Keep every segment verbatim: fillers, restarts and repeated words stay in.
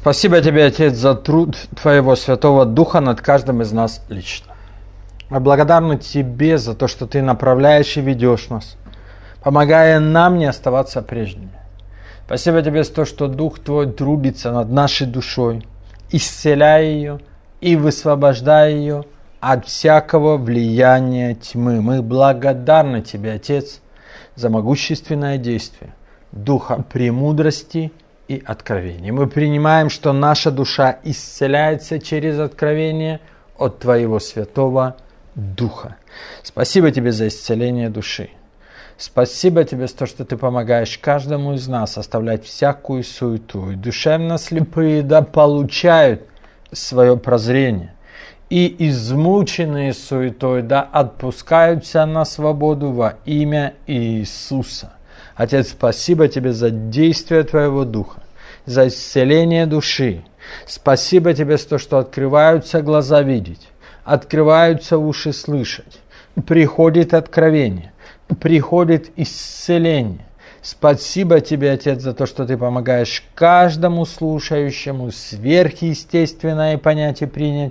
Спасибо Тебе, Отец, за труд Твоего Святого Духа над каждым из нас лично. Мы благодарны Тебе за то, что Ты направляешь и ведешь нас, помогая нам не оставаться прежними. Спасибо Тебе за то, что Дух Твой трудится над нашей душой, исцеляя ее и высвобождая ее от всякого влияния тьмы. Мы благодарны Тебе, Отец, за могущественное действие Духа премудрости и откровения. Мы принимаем, что наша душа исцеляется через откровение от Твоего Святого Духа. Спасибо Тебе за исцеление души. Спасибо Тебе за то, что Ты помогаешь каждому из нас оставлять всякую суету. И душевно слепые да получают свое прозрение. И измученные суетой да отпускаются на свободу во имя Иисуса. Отец, спасибо Тебе за действие Твоего Духа, за исцеление души. Спасибо Тебе за то, что открываются глаза видеть, открываются уши слышать, приходит откровение, приходит исцеление. Спасибо Тебе, Отец, за то, что Ты помогаешь каждому слушающему сверхъестественное понятие принять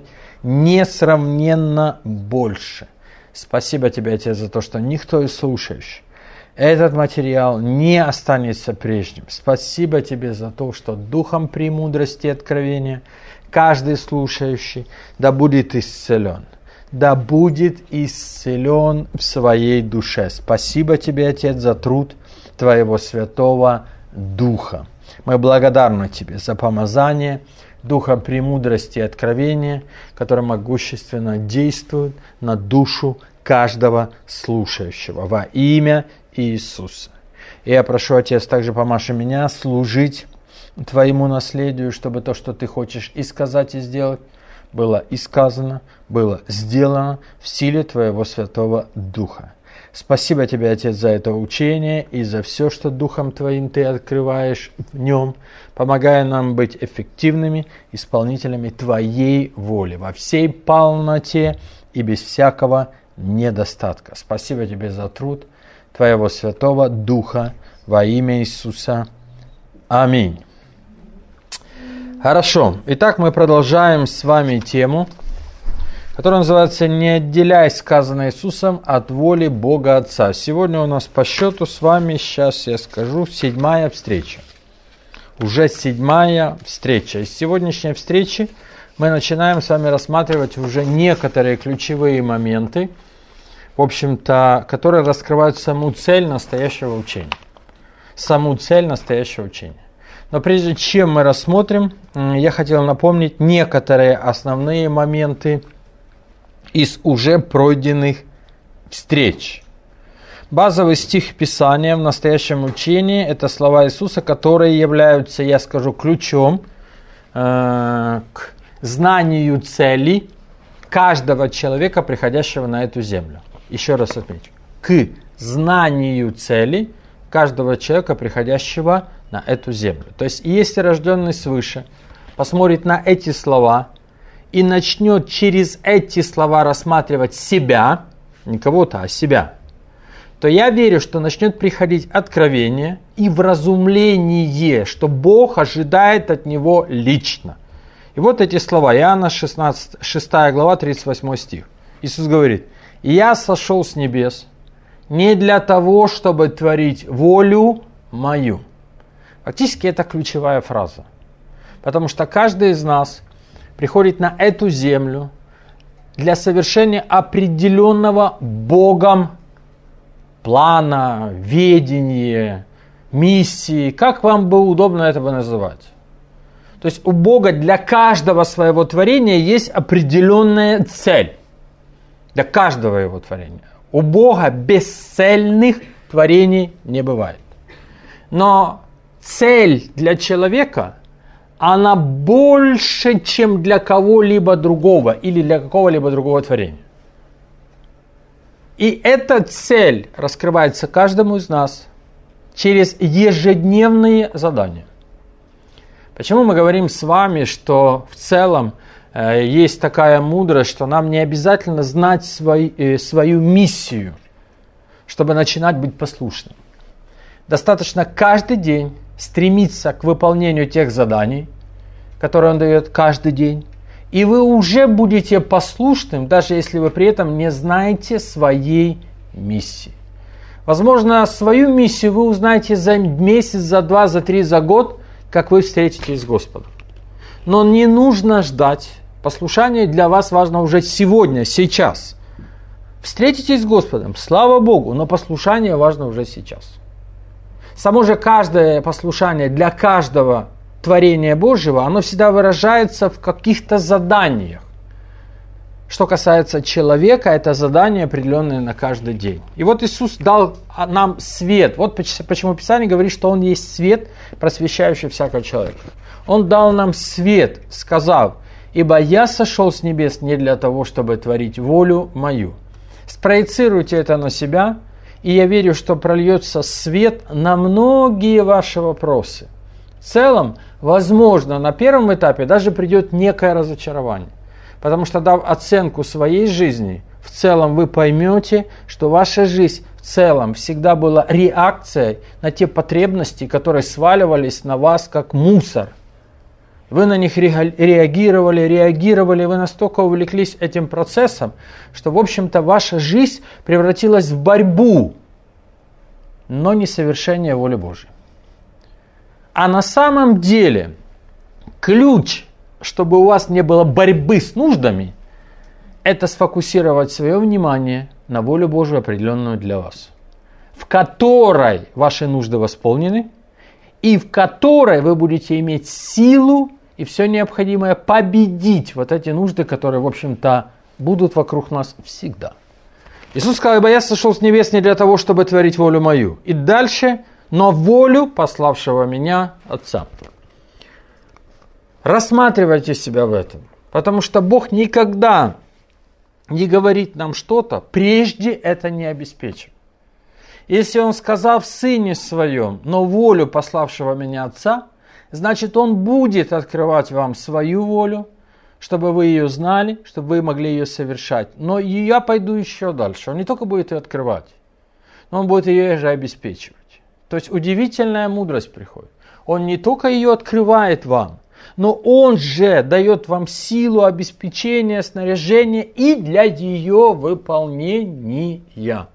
несравненно больше. Спасибо Тебе, Отец, за то, что никто из слушающих этот материал не останется прежним. Спасибо Тебе за то, что духом премудрости и откровения каждый слушающий да будет исцелен. Да будет исцелен в своей душе. Спасибо Тебе, Отец, за труд Твоего Святого Духа. Мы благодарны Тебе за помазание Духа премудрости и откровения, который могущественно действует на душу каждого слушающего во имя Иисуса. И я прошу, Отец, также помаши меня служить Твоему наследию, чтобы то, что Ты хочешь и сказать, и сделать, было и сказано, было сделано в силе Твоего Святого Духа. Спасибо Тебе, Отец, за это учение и за все, что Духом Твоим Ты открываешь в нем, помогая нам быть эффективными исполнителями Твоей воли во всей полноте и без всякого недостатка. Спасибо Тебе за труд Твоего Святого Духа во имя Иисуса. Аминь. Хорошо. Итак, мы продолжаем с вами тему, которая называется «Не отделяй сказанное Иисусом от воли Бога Отца». Сегодня у нас по счету с вами, сейчас я скажу, седьмая встреча. Уже седьмая встреча. Из сегодняшней встречи мы начинаем с вами рассматривать уже некоторые ключевые моменты, в общем-то, которые раскрывают саму цель настоящего учения. Саму цель настоящего учения. Но прежде чем мы рассмотрим, я хотел напомнить некоторые основные моменты из уже пройденных встреч. Базовый стих Писания в настоящем учении – это слова Иисуса, которые являются, я скажу, ключом э, к знанию цели каждого человека, приходящего на эту землю. Еще раз отмечу. К знанию цели каждого человека, приходящего на эту землю. То есть, если рожденный свыше посмотрит на эти слова и начнет через эти слова рассматривать себя, не кого-то, а себя, то я верю, что начнет приходить откровение и вразумление, что Бог ожидает от него лично. И вот эти слова, Иоанна шестнадцать, шестая глава, тридцать восьмой стих. Иисус говорит: «И я сошел с небес не для того, чтобы творить волю мою». Фактически это ключевая фраза. Потому что каждый из нас приходит на эту землю для совершения определенного Богом плана, ведения, миссии, как вам было удобно этого называть. То есть у Бога для каждого своего творения есть определенная цель. Для каждого его творения. У Бога бесцельных творений не бывает. Но цель для человека, она больше, чем для кого-либо другого или для какого-либо другого творения. И эта цель раскрывается каждому из нас через ежедневные задания. Почему мы говорим с вами, что в целом э, есть такая мудрость, что нам не обязательно знать свой, э, свою миссию, чтобы начинать быть послушным. Достаточно каждый день стремиться к выполнению тех заданий, которые Он дает каждый день. И вы уже будете послушным, даже если вы при этом не знаете своей миссии. Возможно, свою миссию вы узнаете за месяц, за два, за три, за год, как вы встретитесь с Господом. Но не нужно ждать. Послушание для вас важно уже сегодня, сейчас. Встретитесь с Господом, слава Богу, но послушание важно уже сейчас. Само же каждое послушание для каждого творения Божьего, оно всегда выражается в каких-то заданиях. Что касается человека, это задание определенное на каждый день. И вот Иисус дал нам свет. Вот почему Писание говорит, что Он есть свет, просвещающий всякого человека. Он дал нам свет, сказав: «Ибо я сошел с небес не для того, чтобы творить волю мою». Спроецируйте это на себя, и я верю, что прольется свет на многие ваши вопросы. В целом, возможно, на первом этапе даже придет некое разочарование. Потому что, дав оценку своей жизни, в целом вы поймете, что ваша жизнь в целом всегда была реакцией на те потребности, которые сваливались на вас как мусор. Вы на них реагировали, реагировали, вы настолько увлеклись этим процессом, что, в общем-то, ваша жизнь превратилась в борьбу, но не совершение воли Божьей. А на самом деле ключ, чтобы у вас не было борьбы с нуждами, это сфокусировать свое внимание на волю Божию, определенную для вас, в которой ваши нужды восполнены, и в которой вы будете иметь силу и все необходимое победить вот эти нужды, которые, в общем-то, будут вокруг нас всегда. Иисус сказал: «Ибо я сошел с небес не для того, чтобы творить волю мою». И дальше: «но волю пославшего меня Отца». Рассматривайте себя в этом, потому что Бог никогда не говорит нам что-то, прежде это не обеспечив. Если Он сказал в Сыне Своем: «но волю пославшего меня Отца», значит, Он будет открывать вам свою волю, чтобы вы ее знали, чтобы вы могли ее совершать. Но я пойду еще дальше. Он не только будет ее открывать, но Он будет ее же обеспечивать. То есть удивительная мудрость приходит. Он не только ее открывает вам, но Он же дает вам силу, обеспечения, снаряжения и для ее выполнения.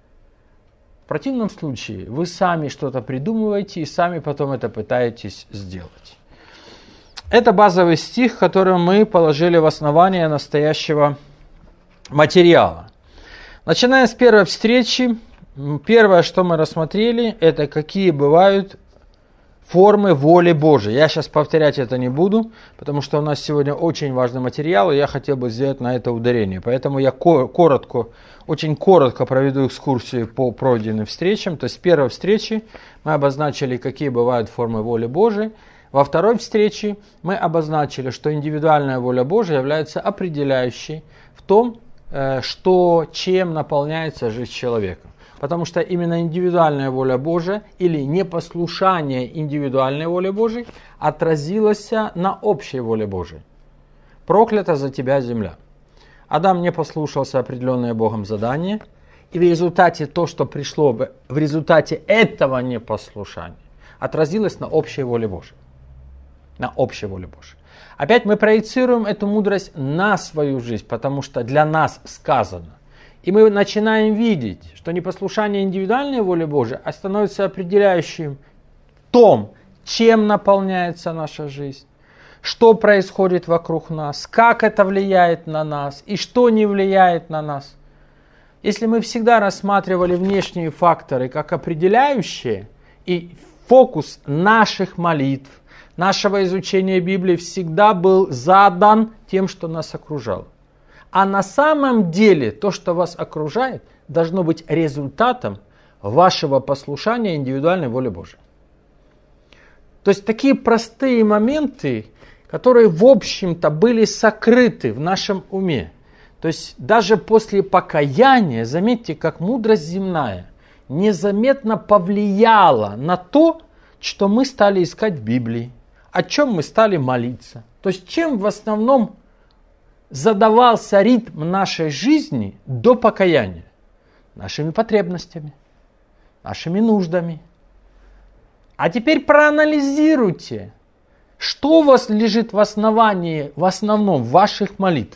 В противном случае вы сами что-то придумываете и сами потом это пытаетесь сделать. Это базовый стих, который мы положили в основание настоящего материала. Начиная с первой встречи, первое, что мы рассмотрели, это какие бывают формы воли Божией. Я сейчас повторять это не буду, потому что у нас сегодня очень важный материал, и я хотел бы сделать на это ударение. Поэтому я коротко, очень коротко проведу экскурсию по пройденным встречам. То есть в первой встрече мы обозначили, какие бывают формы воли Божией. Во второй встрече мы обозначили, что индивидуальная воля Божия является определяющей в том, что, чем наполняется жизнь человека. Потому что именно индивидуальная воля Божия или непослушание индивидуальной воле Божией отразилось на общей воле Божией. Проклята за тебя земля. Адам не послушался определенное Богом задание, и в результате то, что пришло в, в результате этого непослушания, отразилось на общей воле Божией. На общей воле Божией. Опять мы проецируем эту мудрость на свою жизнь, потому что для нас сказано. И мы начинаем видеть, что непослушание индивидуальной воли Божией становится определяющим в том, чем наполняется наша жизнь, что происходит вокруг нас, как это влияет на нас и что не влияет на нас. Если мы всегда рассматривали внешние факторы как определяющие, и фокус наших молитв, нашего изучения Библии всегда был задан тем, что нас окружало. А на самом деле то, что вас окружает, должно быть результатом вашего послушания индивидуальной воле Божией. То есть такие простые моменты, которые в общем-то были сокрыты в нашем уме. То есть даже после покаяния, заметьте, как мудрость земная незаметно повлияла на то, что мы стали искать в Библии, о чем мы стали молиться. То есть чем в основном задавался ритм нашей жизни до покаяния? Нашими потребностями, нашими нуждами. А теперь проанализируйте, Что у вас лежит в основании, в основном ваших молитв?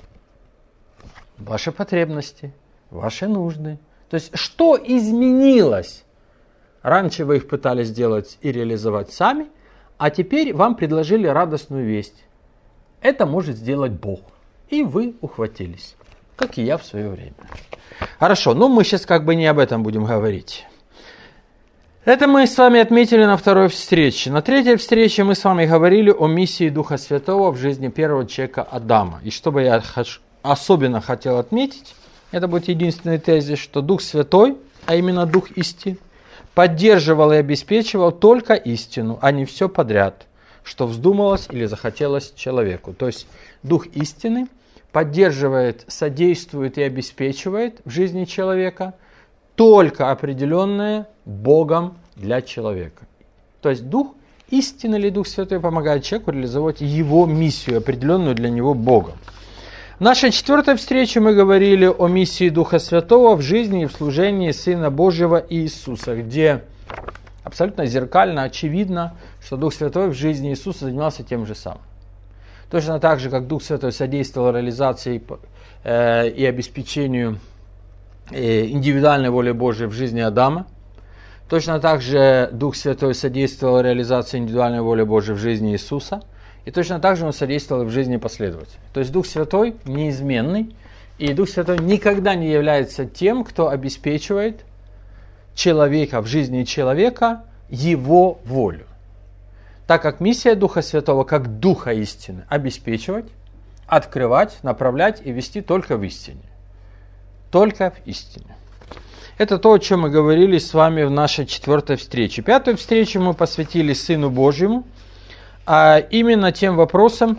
Ваши потребности, ваши нужды. То есть, что изменилось? Раньше вы их пытались сделать и реализовать сами, а теперь вам предложили радостную весть. Это может сделать Бог. И вы ухватились, как и я в свое время. Хорошо, но мы сейчас как бы не об этом будем говорить. Это мы с вами отметили на второй встрече. На третьей встрече мы с вами говорили о миссии Духа Святого в жизни первого человека Адама. И что бы я хочу, особенно хотел отметить, это будет единственный тезис, что Дух Святой, а именно Дух истины, поддерживал и обеспечивал только истину, а не все подряд, что вздумалось или захотелось человеку. То есть Дух истины поддерживает, содействует и обеспечивает в жизни человека только определенное Богом для человека. То есть Дух истины или Дух Святой помогает человеку реализовать его миссию, определенную для него Богом. В нашей четвертой встрече мы говорили о миссии Духа Святого в жизни и в служении Сына Божьего Иисуса, где абсолютно зеркально очевидно, что Дух Святой в жизни Иисуса занимался тем же самым. Точно так же, как Дух Святой содействовал реализации э, и обеспечению э, индивидуальной воли Божьей в жизни Адама, точно так же Дух Святой содействовал реализации индивидуальной воли Божьей в жизни Иисуса, и точно так же Он содействовал в жизни последователей. То есть Дух Святой неизменный, и Дух Святой никогда не является тем, кто обеспечивает человека в жизни человека его волю. Так как миссия Духа Святого, как Духа истины, обеспечивать, открывать, направлять и вести только в истине. Только в истине. Это то, о чем мы говорили с вами в нашей четвертой встрече. Пятую встречу мы посвятили Сыну Божьему, а именно тем вопросам,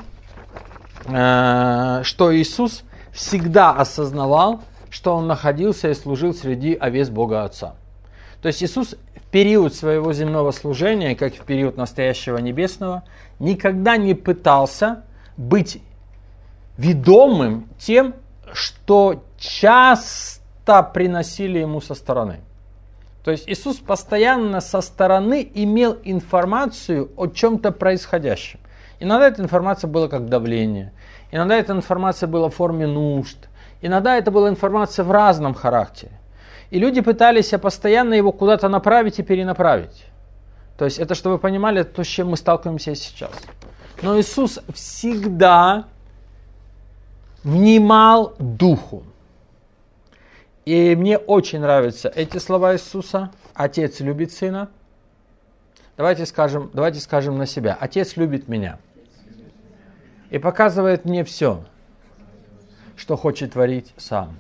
что Иисус всегда осознавал, что Он находился и служил среди овец Бога Отца. То есть Иисус в период своего земного служения, как в период настоящего небесного, никогда не пытался быть ведомым тем, что часто приносили Ему со стороны. То есть Иисус постоянно со стороны имел информацию о чем-то происходящем. Иногда эта информация была как давление, иногда эта информация была в форме нужд, иногда это была информация в разном характере. И люди пытались постоянно его куда-то направить и перенаправить. То есть это, чтобы вы понимали, то, с чем мы сталкиваемся сейчас. Но Иисус всегда внимал Духу. И мне очень нравятся эти слова Иисуса. Отец любит Сына. Давайте скажем, давайте скажем на себя. Отец любит меня. И показывает мне все, что хочет творить сам.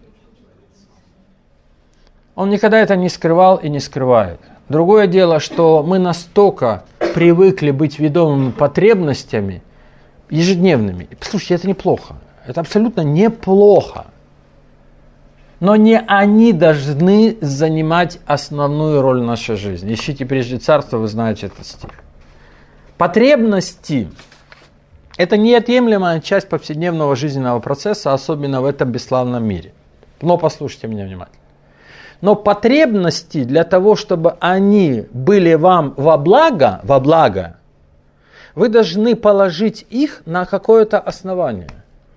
Он никогда это не скрывал и не скрывает. Другое дело, что мы настолько привыкли быть ведомыми потребностями ежедневными. Послушайте, это неплохо. Это абсолютно неплохо. Но не они должны занимать основную роль в нашей жизни. Ищите прежде царство, вы знаете этот стих. Потребности – это неотъемлемая часть повседневного жизненного процесса, особенно в этом бесславном мире. Но послушайте меня внимательно. Но потребности для того, чтобы они были вам во благо, во благо, вы должны положить их на какое-то основание.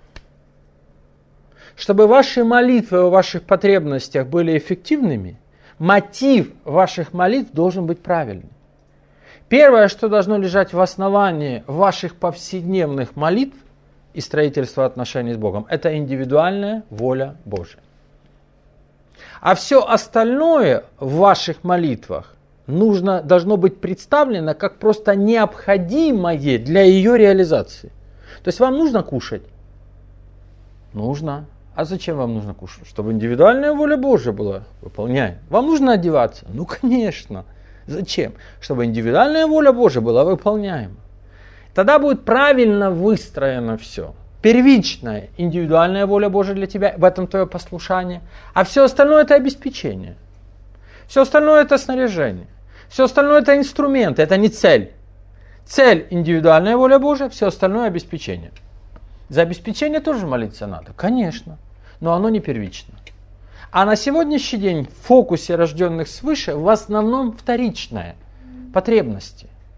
Чтобы ваши молитвы о ваших потребностях были эффективными, мотив ваших молитв должен быть правильным. Первое, что должно лежать в основании ваших повседневных молитв и строительства отношений с Богом, это индивидуальная воля Божия. А все остальное в ваших молитвах нужно, должно быть представлено как просто необходимое для ее реализации. То есть вам нужно кушать? Нужно. А зачем вам нужно кушать? Чтобы индивидуальная воля Божья была выполняема. Вам нужно одеваться? Ну, конечно. Зачем? Чтобы индивидуальная воля Божья была выполняема. Тогда будет правильно выстроено все. Первичная индивидуальная воля Божья для тебя, в этом твое послушание. А все остальное это обеспечение. Все остальное это снаряжение. Все остальное это инструменты, это не цель. Цель индивидуальная воля Божья, все остальное обеспечение. За обеспечение тоже молиться надо, конечно. Но оно не первично. А на сегодняшний день в фокусе рожденных свыше в основном вторичное. Потребности.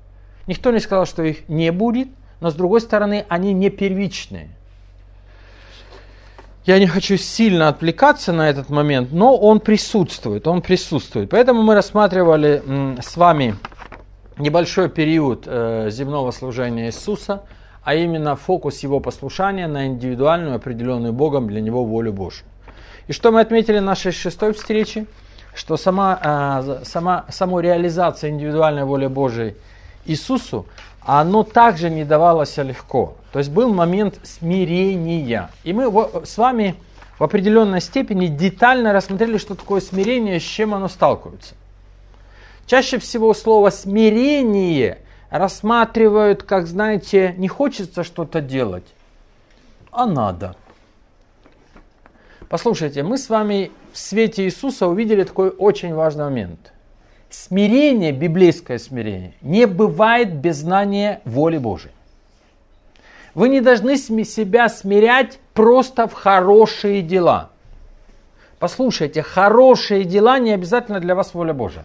Никто не сказал, что их не будет, но с другой стороны, они не первичные. Я не хочу сильно отвлекаться на этот момент, но он присутствует, он присутствует. Поэтому мы рассматривали м, с вами небольшой период э, земного служения Иисуса, а именно фокус его послушания на индивидуальную, определенную Богом для него волю Божию. И что мы отметили на нашей шестой встрече? Что сама, э, сама, сама реализация индивидуальной воли Божией Иисусу, оно также не давалось легко. То есть был момент смирения. И мы с вами в определенной степени детально рассмотрели, что такое смирение, с чем оно сталкивается. Чаще всего слово «смирение» рассматривают, как, знаете, не хочется что-то делать, а надо. Послушайте, мы с вами в свете Иисуса увидели такой очень важный момент. Смирение, библейское смирение, не бывает без знания воли Божией. Вы не должны себя смирять просто в хорошие дела. Послушайте, хорошие дела не обязательно для вас воля Божия.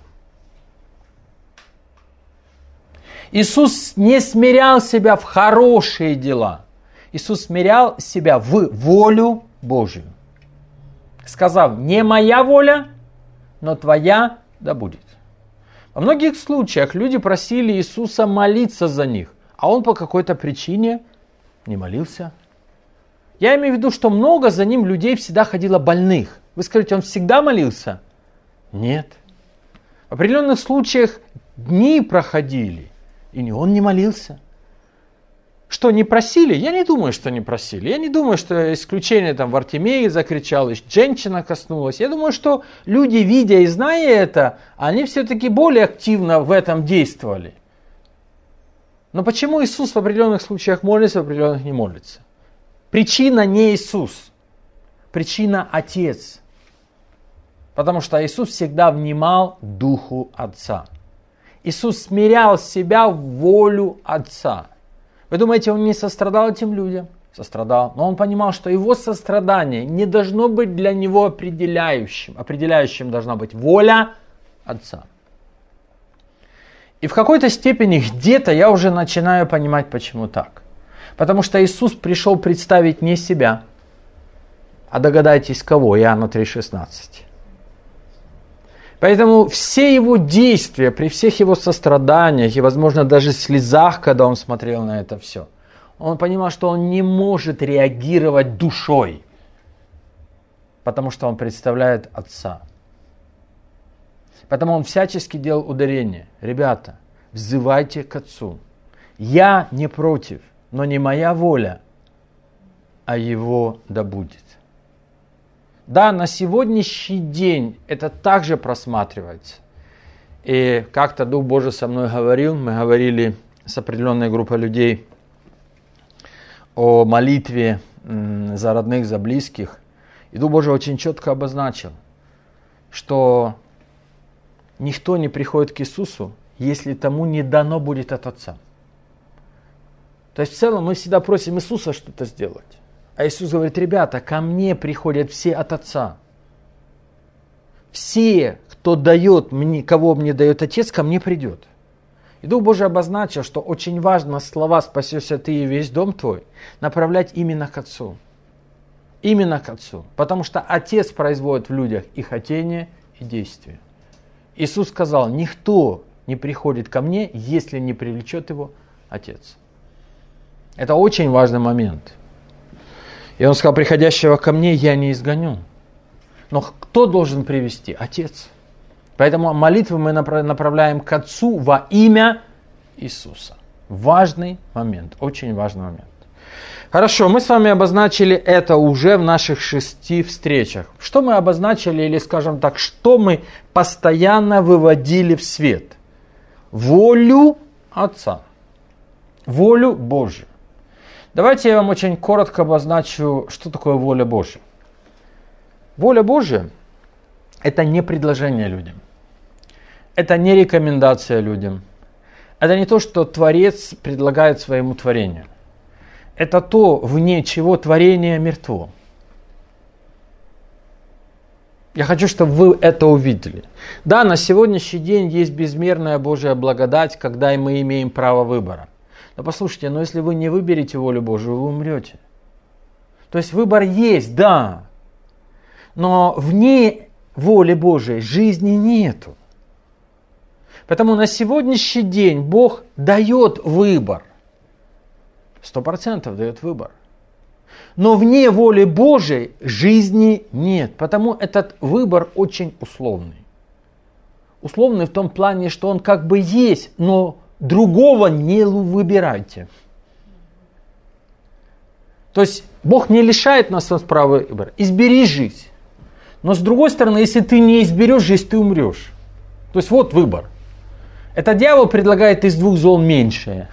Иисус не смирял себя в хорошие дела. Иисус смирял себя в волю Божию. Сказав, не моя воля, но твоя да будет. Во многих случаях люди просили Иисуса молиться за них, а он по какой-то причине не молился. Я имею в виду, что много за ним людей всегда ходило больных. Вы скажете, он всегда молился? Нет. В определенных случаях дни проходили, и он не молился. Что, не просили? Я не думаю, что не просили. Я не думаю, что исключение там в Артемии закричал, и женщина коснулась. Я думаю, что люди, видя и зная это, они все-таки более активно в этом действовали. Но почему Иисус в определенных случаях молится, в определенных не молится? Причина не Иисус. Причина Отец. Потому что Иисус всегда внимал Духу Отца. Иисус смирял себя в волю Отца. Вы думаете, он не сострадал этим людям? Сострадал. Но он понимал, что его сострадание не должно быть для него определяющим. Определяющим должна быть воля Отца. И в какой-то степени где-то я уже начинаю понимать, почему так. Потому что Иисус пришел представить не себя, а догадайтесь кого, Иоанна три шестнадцать. Поэтому все его действия, при всех его состраданиях и, возможно, даже слезах, когда он смотрел на это все, он понимал, что он не может реагировать душой, потому что он представляет Отца. Поэтому он всячески делал ударение. Ребята, взывайте к Отцу. Я не против, но не моя воля, а его да будет. Да, на сегодняшний день это также просматривается. И как-то Дух Божий со мной говорил, мы говорили с определенной группой людей о молитве за родных, за близких. И Дух Божий очень четко обозначил, что никто не приходит к Иисусу, если тому не дано будет от Отца. То есть в целом мы всегда просим Иисуса что-то сделать. А Иисус говорит, ребята, ко мне приходят все от Отца. Все, кто дает мне, кого мне дает Отец, ко мне придет. И Дух Божий обозначил, что очень важно слова «спасешься ты и весь дом твой» направлять именно к Отцу. Именно к Отцу. Потому что Отец производит в людях и хотение, и действие. Иисус сказал, никто не приходит ко мне, если не привлечет его Отец. Это очень важный момент. И он сказал, приходящего ко мне я не изгоню. Но кто должен привести? Отец. Поэтому молитвы мы направляем к Отцу во имя Иисуса. Важный момент, очень важный момент. Хорошо, мы с вами обозначили это уже в наших шести встречах. Что мы обозначили, или скажем так, что мы постоянно выводили в свет? Волю Отца. Волю Божию. Давайте я вам очень коротко обозначу, что такое воля Божья. Воля Божья – это не предложение людям. Это не рекомендация людям. Это не то, что Творец предлагает своему творению. Это то, вне чего творение мертво. Я хочу, чтобы вы это увидели. Да, на сегодняшний день есть безмерная Божья благодать, когда мы имеем право выбора. Но послушайте, но если вы не выберете волю Божию, вы умрете. То есть выбор есть, да, но вне воли Божией жизни нету. Поэтому на сегодняшний день Бог дает выбор. Сто процентов дает выбор. Но вне воли Божией жизни нет. Потому этот выбор очень условный. Условный в том плане, что он как бы есть, но другого не выбирайте. То есть Бог не лишает нас права выбора. Избери жизнь. Но с другой стороны, если ты не изберешь жизнь, ты умрешь. То есть вот выбор. Это дьявол предлагает из двух зол меньшее.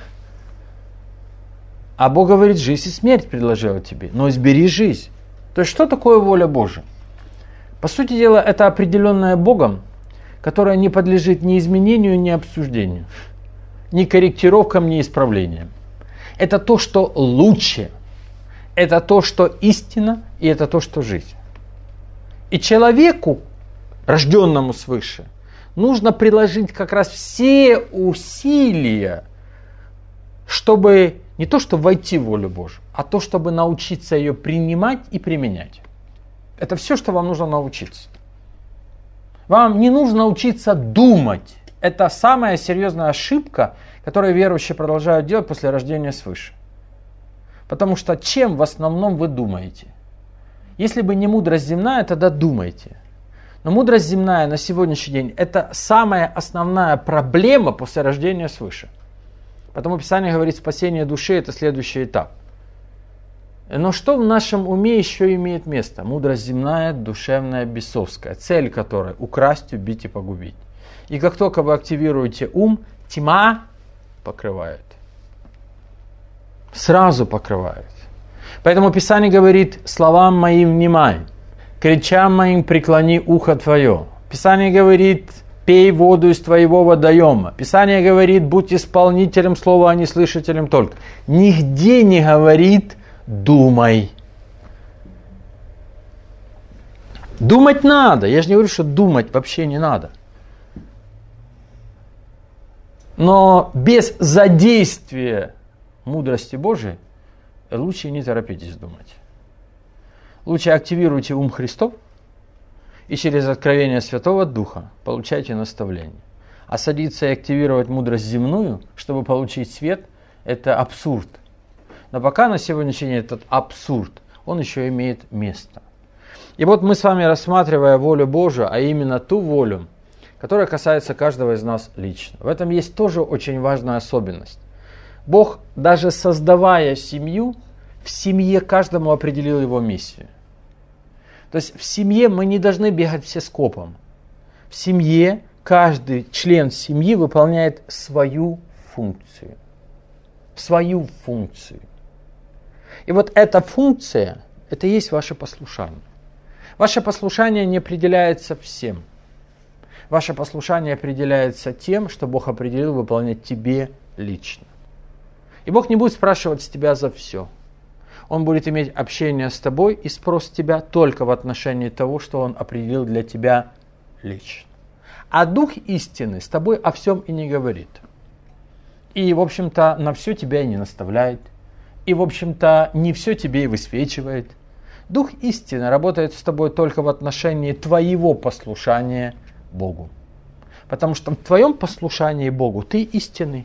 А Бог говорит, жизнь и смерть предложила тебе, но избери жизнь. То есть что такое воля Божия? По сути дела, это определенная Богом, которая не подлежит ни изменению, ни обсуждению, ни корректировкам, ни исправлениям. Это то, что лучше, это то, что истина, и это то, что жизнь. И человеку, рожденному свыше, нужно приложить как раз все усилия, чтобы не то, чтобы войти в волю Божию, а то, чтобы научиться ее принимать и применять. Это все, что вам нужно научиться. Вам не нужно учиться думать. Это самая серьезная ошибка, которую верующие продолжают делать после рождения свыше. Потому что чем в основном вы думаете? Если бы не мудрость земная, тогда думайте. Но мудрость земная на сегодняшний день это самая основная проблема после рождения свыше. Потому Писание говорит, спасение души это следующий этап. Но что в нашем уме еще имеет место? Мудрость земная, душевная, бесовская, цель которой украсть, убить и погубить. И как только вы активируете ум, тьма покрывает. Сразу покрывает. Поэтому Писание говорит, словам моим внимай, к речам моим преклони ухо твое. Писание говорит, пей воду из твоего водоема. Писание говорит, будь исполнителем слова, а не слышателем только. Нигде не говорит, думай. Думать надо. Я же не говорю, что думать вообще не надо. Но без задействия мудрости Божией лучше не торопитесь думать. Лучше активируйте ум Христов и через откровение Святого Духа получайте наставление. А садиться и активировать мудрость земную, чтобы получить свет, это абсурд. Но пока на сегодняшний день этот абсурд, он еще имеет место. И вот мы с вами, рассматривая волю Божию, а именно ту волю, которая касается каждого из нас лично. В этом есть тоже очень важная особенность. Бог, даже создавая семью, в семье каждому определил его миссию. То есть в семье мы не должны бегать все скопом. В семье каждый член семьи выполняет свою функцию. Свою функцию. И вот эта функция, это и есть ваше послушание. Ваше послушание не определяется всем. Ваше послушание определяется тем, что Бог определил выполнять тебе лично. И Бог не будет спрашивать с тебя за все. Он будет иметь общение с тобой и спрос с тебя только в отношении того, что Он определил для тебя лично. А Дух истины с тобой о всем и не говорит. И, в общем-то, на все тебя и не наставляет. И, в общем-то, не все тебе и высвечивает. Дух истины работает с тобой только в отношении твоего послушания Богу. Потому что в твоем послушании Богу ты истинный.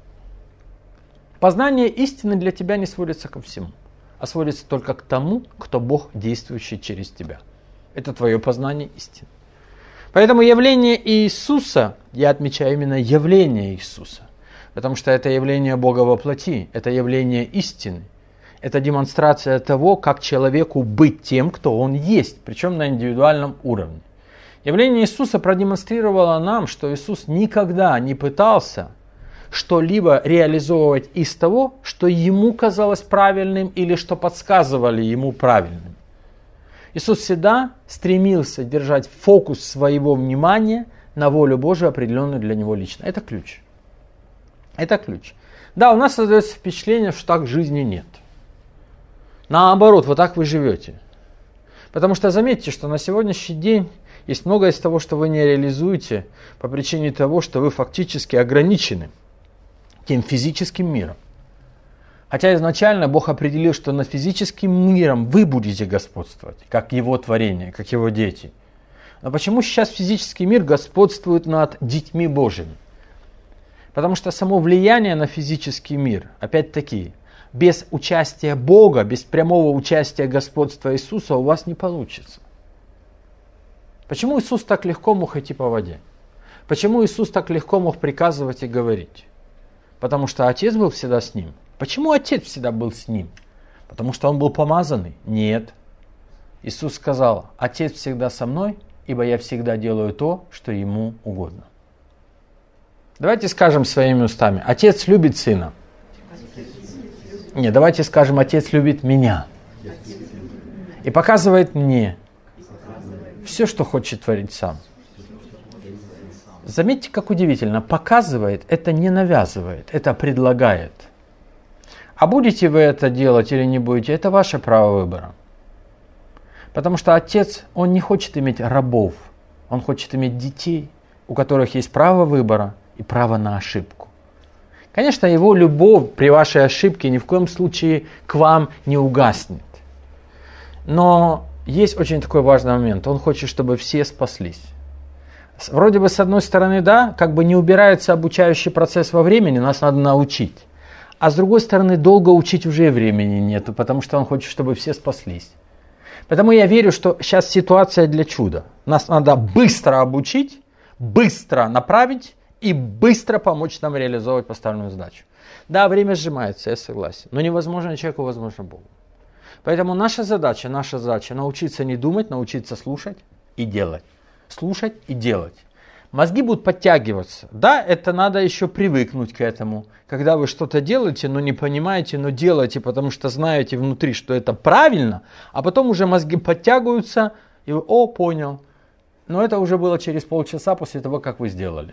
Познание истины для тебя не сводится ко всему, а сводится только к тому, кто Бог, действующий через тебя. Это твое познание истины. Поэтому явление Иисуса, я отмечаю именно явление Иисуса, потому что это явление Бога во плоти, это явление истины, это демонстрация того, как человеку быть тем, кто он есть, причем на индивидуальном уровне. Явление Иисуса продемонстрировало нам, что Иисус никогда не пытался что-либо реализовывать из того, что ему казалось правильным или что подсказывали ему правильным. Иисус всегда стремился держать фокус своего внимания на волю Божию, определенную для него лично. Это ключ. Это ключ. Да, у нас создается впечатление, что так жизни нет. Наоборот, вот так вы живете. Потому что заметьте, что на сегодняшний день есть многое из того, что вы не реализуете по причине того, что вы фактически ограничены тем физическим миром. Хотя изначально Бог определил, что над физическим миром вы будете господствовать, как Его творение, как Его дети. Но почему сейчас физический мир господствует над детьми Божьими? Потому что само влияние на физический мир, опять-таки, без участия Бога, без прямого участия господства Иисуса у вас не получится. Почему Иисус так легко мог идти по воде? Почему Иисус так легко мог приказывать и говорить? Потому что Отец был всегда с Ним. Почему Отец всегда был с Ним? Потому что Он был помазанный? Нет. Иисус сказал: Отец всегда со мной, ибо я всегда делаю то, что Ему угодно. Давайте скажем своими устами: Отец любит Сына. Нет, давайте скажем: Отец любит меня. И показывает мне все, что хочет творить Сам. Заметьте, как удивительно. Показывает, это не навязывает, это предлагает. А будете вы это делать или не будете, это ваше право выбора. Потому что Отец, Он не хочет иметь рабов, Он хочет иметь детей, у которых есть право выбора и право на ошибку. Конечно, Его любовь при вашей ошибке ни в коем случае к вам не угаснет. Но есть очень такой важный момент. Он хочет, чтобы все спаслись. Вроде бы, с одной стороны, да, как бы не убирается обучающий процесс во времени, нас надо научить. А с другой стороны, долго учить уже времени нету, потому что Он хочет, чтобы все спаслись. Поэтому я верю, что сейчас ситуация для чуда. Нас надо быстро обучить, быстро направить и быстро помочь нам реализовывать поставленную задачу. Да, время сжимается, я согласен, но невозможно человеку, возможно Богу. Поэтому наша задача, наша задача научиться не думать, научиться слушать и делать. Слушать и делать. Мозги будут подтягиваться. Да, это надо еще привыкнуть к этому. Когда вы что-то делаете, но не понимаете, но делаете, потому что знаете внутри, что это правильно, а потом уже мозги подтягиваются, и вы: о, понял. Но это уже было через полчаса после того, как вы сделали.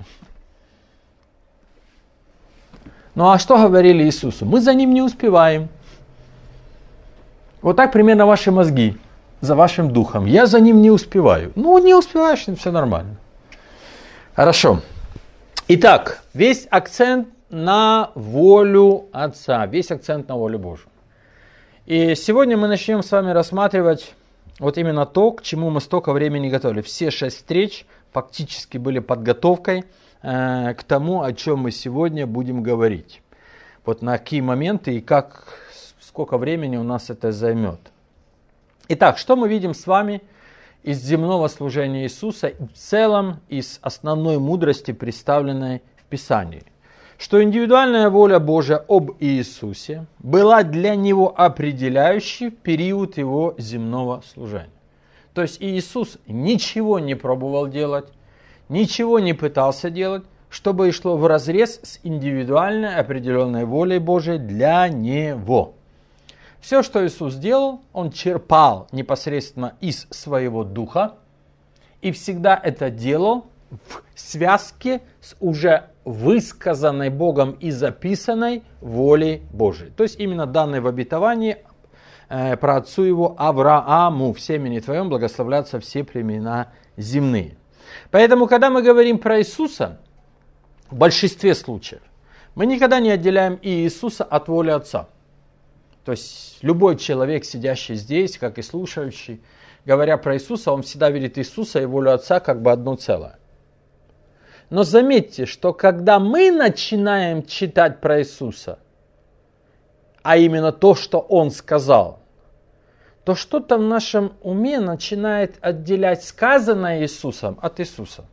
Ну а что говорили Иисусу? Мы за Ним не успеваем. Вот так примерно ваши мозги за вашим духом. Я за Ним не успеваю. Ну, не успеваешь, все нормально. Хорошо. Итак, весь акцент на волю Отца, весь акцент на волю Божию. И сегодня мы начнем с вами рассматривать вот именно то, к чему мы столько времени готовили. Все шесть встреч фактически были подготовкой э, к тому, о чем мы сегодня будем говорить. Вот на какие моменты и как, сколько времени у нас это займет. Итак, что мы видим с вами из земного служения Иисуса и в целом из основной мудрости, представленной в Писании? Что индивидуальная воля Божия об Иисусе была для Него определяющей в период Его земного служения. То есть Иисус ничего не пробовал делать, ничего не пытался делать, чтобы и шло вразрез с индивидуальной определенной волей Божией для Него. Все, что Иисус делал, Он черпал непосредственно из своего духа и всегда это делал в связке с уже высказанной Богом и записанной волей Божией. То есть именно данной в обетовании э, про отцу его Аврааму: в семени твоем благословлятся все племена земные. Поэтому, когда мы говорим про Иисуса, в большинстве случаев мы никогда не отделяем и Иисуса от воли Отца. То есть любой человек, сидящий здесь, как и слушающий, говоря про Иисуса, он всегда видит Иисуса и волю Отца как бы одно целое. Но заметьте, что когда мы начинаем читать про Иисуса, а именно то, что Он сказал, то что-то в нашем уме начинает отделять сказанное Иисусом от Иисуса.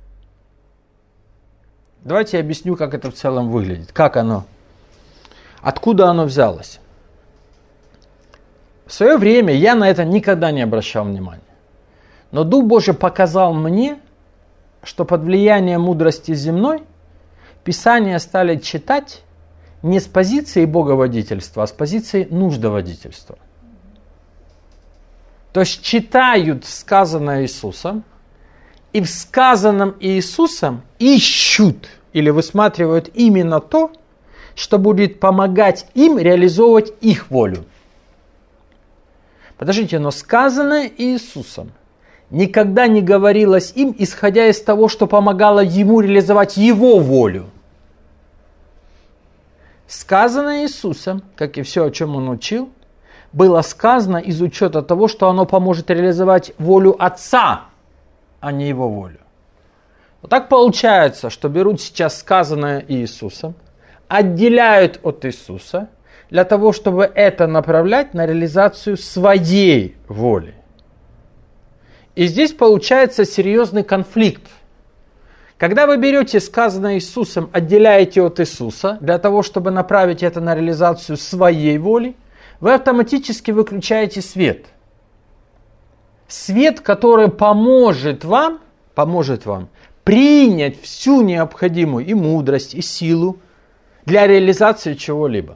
Давайте я объясню, как это в целом выглядит, как оно, откуда оно взялось. В свое время я на это никогда не обращал внимания. Но Дух Божий показал мне, что под влиянием мудрости земной Писания стали читать не с позиции боговодительства, а с позиции нуждоводительства. То есть читают сказанное Иисусом, и в сказанном Иисусом ищут или высматривают именно то, что будет помогать им реализовывать их волю. Подождите, но сказанное Иисусом никогда не говорилось им, исходя из того, что помогало ему реализовать его волю. Сказанное Иисусом, как и все, о чем он учил, было сказано из учета того, что оно поможет реализовать волю Отца, а не его волю. Вот так получается, что берут сейчас сказанное Иисусом, отделяют от Иисуса, для того, чтобы это направлять на реализацию своей воли. И здесь получается серьезный конфликт. Когда вы берете сказанное Иисусом, отделяете от Иисуса, для того, чтобы направить это на реализацию своей воли, вы автоматически выключаете свет. Свет, который поможет вам, поможет вам принять всю необходимую и мудрость, и силу для реализации чего-либо.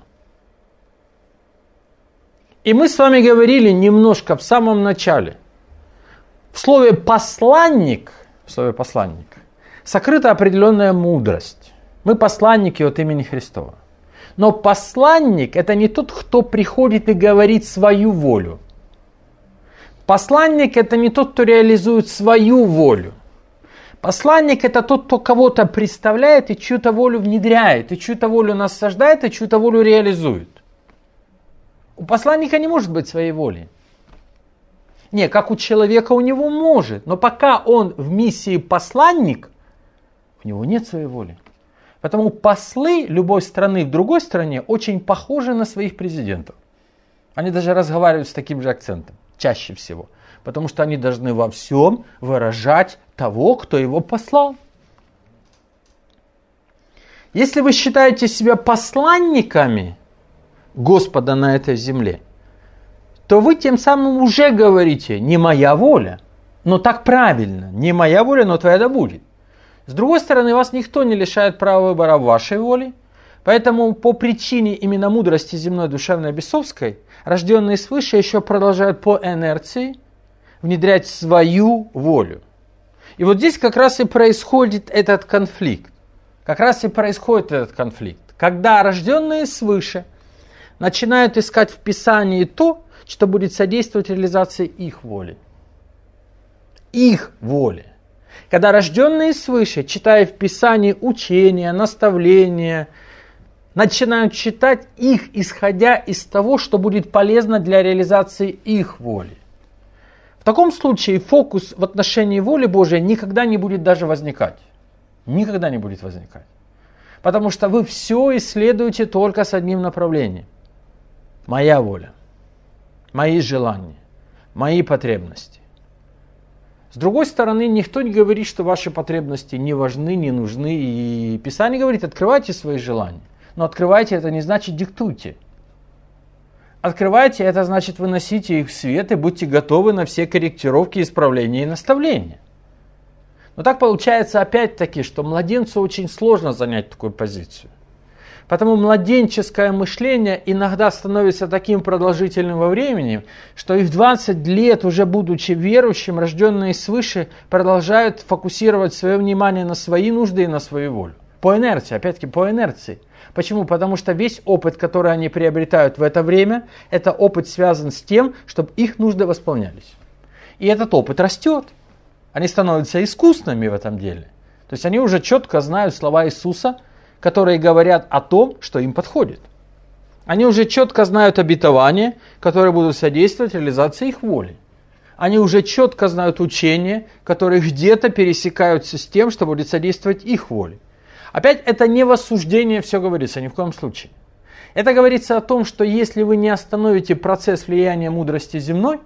И мы с вами говорили немножко в самом начале. В слове «посланник», в слове «посланник» сокрыта определенная мудрость. Мы посланники от имени Христова. Но посланник – это не тот, кто приходит и говорит свою волю. Посланник – это не тот, кто реализует свою волю. Посланник – это тот, кто кого-то представляет и чью-то волю внедряет, и чью-то волю насаждает, и чью-то волю реализует. У посланника не может быть своей воли. Не, как у человека у него может, но пока он в миссии посланник, у него нет своей воли. Поэтому послы любой страны в другой стране очень похожи на своих президентов. Они даже разговаривают с таким же акцентом, чаще всего. Потому что они должны во всем выражать того, кто его послал. Если вы считаете себя посланниками Господа на этой земле, то вы тем самым уже говорите: не моя воля, но так правильно, не моя воля, но твоя да будет. С другой стороны, вас никто не лишает права выбора вашей воли, поэтому по причине именно мудрости земной, душевной, бесовской, рожденные свыше еще продолжают по инерции внедрять свою волю. И вот здесь как раз и происходит этот конфликт. Как раз и происходит этот конфликт. Когда рожденные свыше начинают искать в Писании то, что будет содействовать реализации их воли. Их воли. Когда рожденные свыше, читая в Писании учения, наставления, начинают читать их, исходя из того, что будет полезно для реализации их воли. В таком случае фокус в отношении воли Божией никогда не будет даже возникать. Никогда не будет возникать. Потому что вы все исследуете только с одним направлением. Моя воля, мои желания, мои потребности. С другой стороны, никто не говорит, что ваши потребности не важны, не нужны. И Писание говорит: открывайте свои желания. Но открывайте — это не значит диктуйте. Открывайте — это значит выносите их в свет и будьте готовы на все корректировки, исправления и наставления. Но так получается опять-таки, что младенцу очень сложно занять такую позицию. Потому младенческое мышление иногда становится таким продолжительным во времени, что и в двадцать лет, уже будучи верующим, рожденные свыше, продолжают фокусировать свое внимание на свои нужды и на свою волю. По инерции, опять-таки по инерции. Почему? Потому что весь опыт, который они приобретают в это время, это опыт связан с тем, чтобы их нужды восполнялись. И этот опыт растет. Они становятся искусными в этом деле. То есть они уже четко знают слова Иисуса, которые говорят о том, что им подходит. Они уже четко знают обетования, которые будут содействовать реализации их воли. Они уже четко знают учения, которые где-то пересекаются с тем, что будет содействовать их воле. Опять, это не в осуждение все говорится, ни в коем случае. Это говорится о том, что если вы не остановите процесс влияния мудрости земной,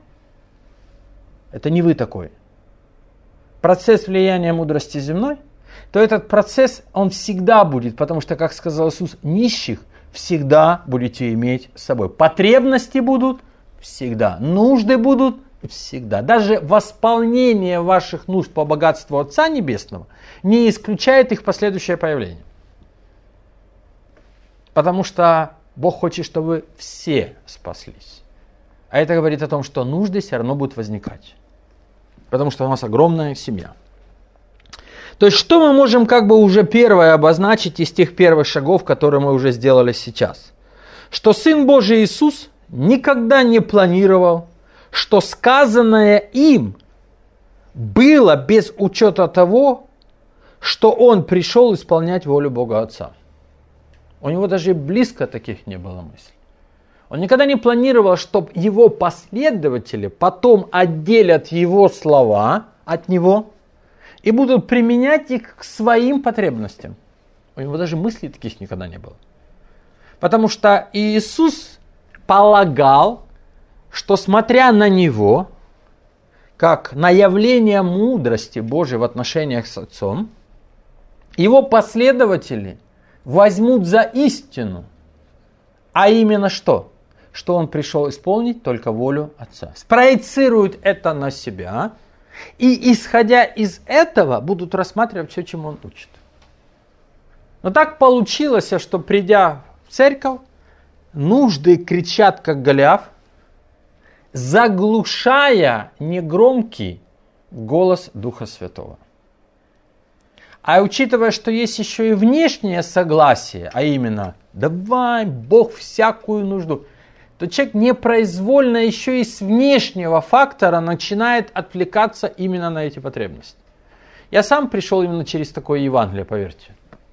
это не вы такой. Процесс влияния мудрости земной, то этот процесс, он всегда будет, потому что, как сказал Иисус, нищих всегда будете иметь с собой. Потребности будут всегда, нужды будут всегда. Даже восполнение ваших нужд по богатству Отца Небесного не исключает их последующее появление. Потому что Бог хочет, чтобы вы все спаслись. А это говорит о том, что нужды все равно будут возникать. Потому что у нас огромная семья. То есть, что мы можем как бы уже первое обозначить из тех первых шагов, которые мы уже сделали сейчас? Что Сын Божий Иисус никогда не планировал, что сказанное им было без учета того, что он пришел исполнять волю Бога Отца. У него даже близко таких не было мыслей. Он никогда не планировал, чтобы его последователи потом отделят его слова от него и будут применять их к своим потребностям. У него даже мыслей таких никогда не было. Потому что Иисус полагал, что смотря на него, как на явление мудрости Божией в отношениях с Отцом, его последователи возьмут за истину, а именно что? Что он пришел исполнить только волю Отца. Спроецируют это на себя и, исходя из этого, будут рассматривать все, чему он учит. Но так получилось, что придя в церковь, нужды кричат, как Голиаф, заглушая негромкий голос Духа Святого. А учитывая, что есть еще и внешнее согласие, а именно «давай, Бог, всякую нужду», то человек непроизвольно еще и с внешнего фактора начинает отвлекаться именно на эти потребности. Я сам пришел именно через такое Евангелие, поверьте.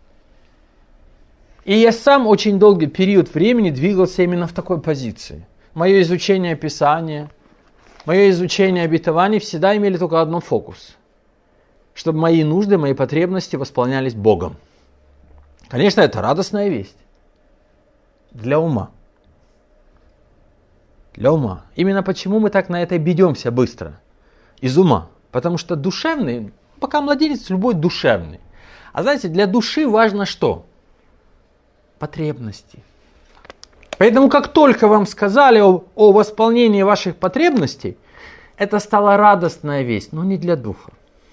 И я сам очень долгий период времени двигался именно в такой позиции. Мое изучение Писания, мое изучение обетований всегда имели только один фокус. Чтобы мои нужды, мои потребности восполнялись Богом. Конечно, это радостная весть. Для ума. Для ума. Именно почему мы так на это бедемся быстро. Из ума. Потому что душевный, пока младенец, любой душевный. А знаете, для души важно что? Потребности. Поэтому как только вам сказали о, о восполнении ваших потребностей, это стала радостная весть, но не для духа,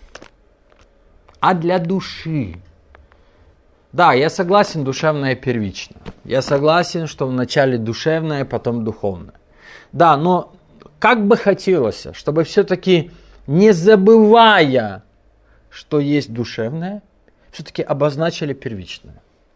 а для души. Да, я согласен, душевное первично. Я согласен, что вначале душевное, потом духовное. Да, но как бы хотелось, чтобы все-таки, не забывая, что есть душевное, все-таки обозначили первичное.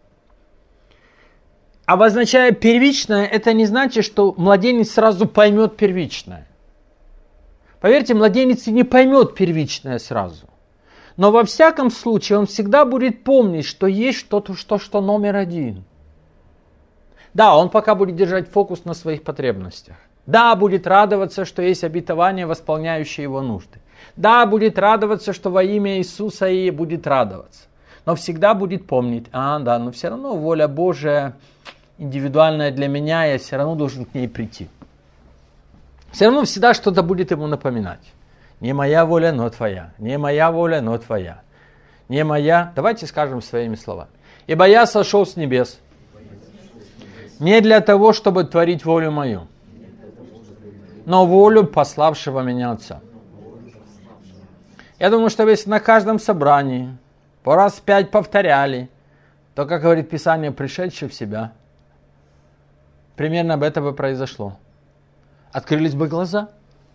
Обозначая первичное, это не значит, что младенец сразу поймет первичное. Поверьте, младенец не поймет первичное сразу. Но во всяком случае он всегда будет помнить, что есть что-то, что, что номер один. Да, он пока будет держать фокус на своих потребностях. Да, будет радоваться, что есть обетование, восполняющее его нужды. Да, будет радоваться, что во имя Иисуса и будет радоваться. Но всегда будет помнить, а, да, но все равно воля Божия индивидуальная для меня, я все равно должен к ней прийти. Все равно всегда что-то будет ему напоминать. Не моя воля, но твоя. Не моя воля, но твоя. Не моя. Давайте скажем своими словами. Ибо я сошел с небес не для того, чтобы творить волю мою, но волю пославшего меня Отца. Я думаю, что если на каждом собрании по раз пять повторяли, то, как говорит Писание, пришедший в себя, примерно об этом бы произошло. Открылись бы глаза.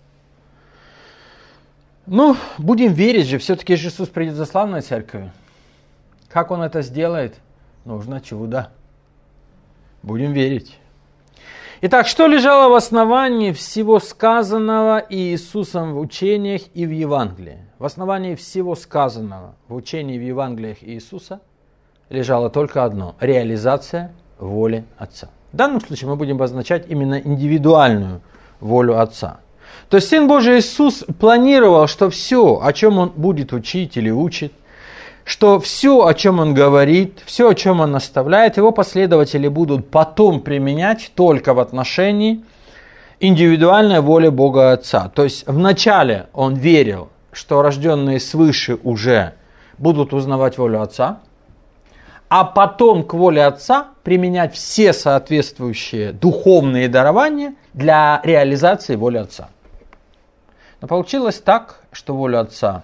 Ну, будем верить же, все-таки Иисус придет за славной церковью. Как Он это сделает? Нужно чудо. Будем верить. Итак, что лежало в основании всего сказанного Иисусом в учениях и в Евангелии? В основании всего сказанного в учении и в Евангелиях Иисуса лежало только одно – реализация воли Отца. В данном случае мы будем обозначать именно индивидуальную волю Отца. То есть Сын Божий Иисус планировал, что все, о чем Он будет учить или учит, что все, о чем Он говорит, все, о чем Он наставляет, Его последователи будут потом применять только в отношении индивидуальной воли Бога Отца. То есть вначале Он верил, что рожденные свыше уже будут узнавать волю Отца, а потом к воле Отца применять все соответствующие духовные дарования для реализации воли Отца. Но получилось так, что волю Отца.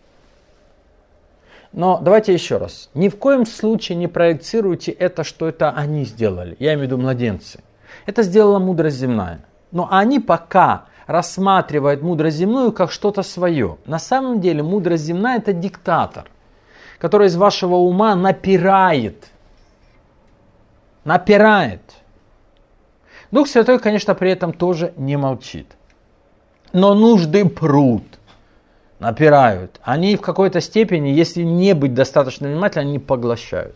Но давайте еще раз. Ни в коем случае не проецируйте это, что это они сделали. Я имею в виду младенцы. Это сделала мудрость земная. Но они пока рассматривают мудрость земную как что-то свое. На самом деле мудрость земная – это диктатор, который из вашего ума напирает. Напирает. Дух Святой, конечно, при этом тоже не молчит. Но нужды прут. напирают. Они в какой-то степени, если не быть достаточно внимательным, они поглощают.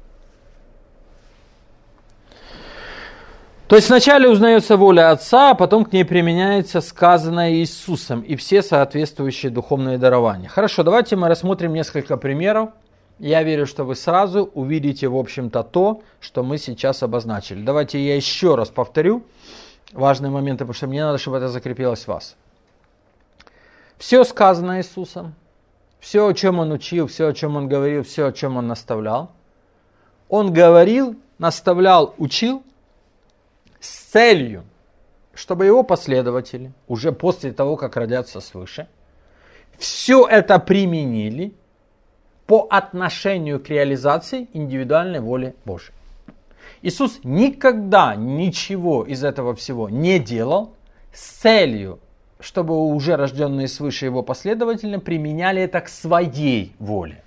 То есть вначале узнается воля Отца, а потом к ней применяется сказанное Иисусом и все соответствующие духовные дарования. Хорошо, давайте мы рассмотрим несколько примеров. Я верю, что вы сразу увидите, в общем-то, то, что мы сейчас обозначили. Давайте я еще раз повторю важные моменты, потому что мне надо, чтобы это закрепилось в вас. Все сказано Иисусом, все, о чем Он учил, все, о чем Он говорил, все, о чем Он наставлял. Он говорил, наставлял, учил с целью, чтобы Его последователи, уже после того, как родятся свыше, все это применили по отношению к реализации индивидуальной воли Божьей. Иисус никогда ничего из этого всего не делал с целью, чтобы уже рожденные свыше Его последователи применяли это к своей воле.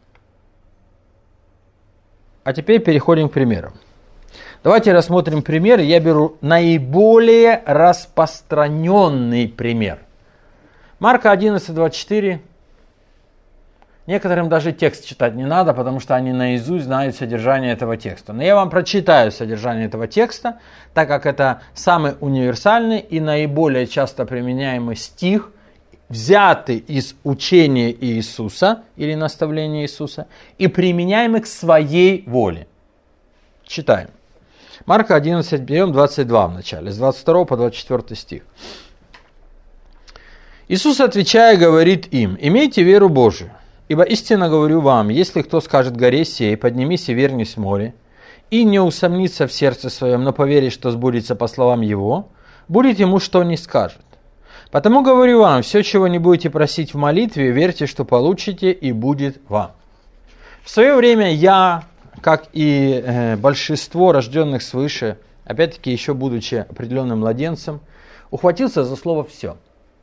А теперь переходим к примерам. Давайте рассмотрим пример. Я беру наиболее распространенный пример. Марка одиннадцать двадцать четыре. Некоторым даже текст читать не надо, потому что они наизусть знают содержание этого текста. Но я вам прочитаю содержание этого текста, так как это самый универсальный и наиболее часто применяемый стих, взятый из учения Иисуса или наставления Иисуса и применяемый к своей воле. Читаем. Марка одиннадцать, берем двадцать два в начале, с двадцать второго по двадцать четвёртый стих. Иисус, отвечая, говорит им: «Имейте веру Божию, ибо истинно говорю вам, если кто скажет горе сей, поднимись и вернись в море, и не усомнится в сердце своем, но поверит, что сбудется по словам его, будет ему что ни скажет. Потому говорю вам, все, чего не будете просить в молитве, верьте, что получите, и будет вам». В свое время я, как и э, большинство рожденных свыше, опять-таки еще будучи определенным младенцем, ухватился за слово «все».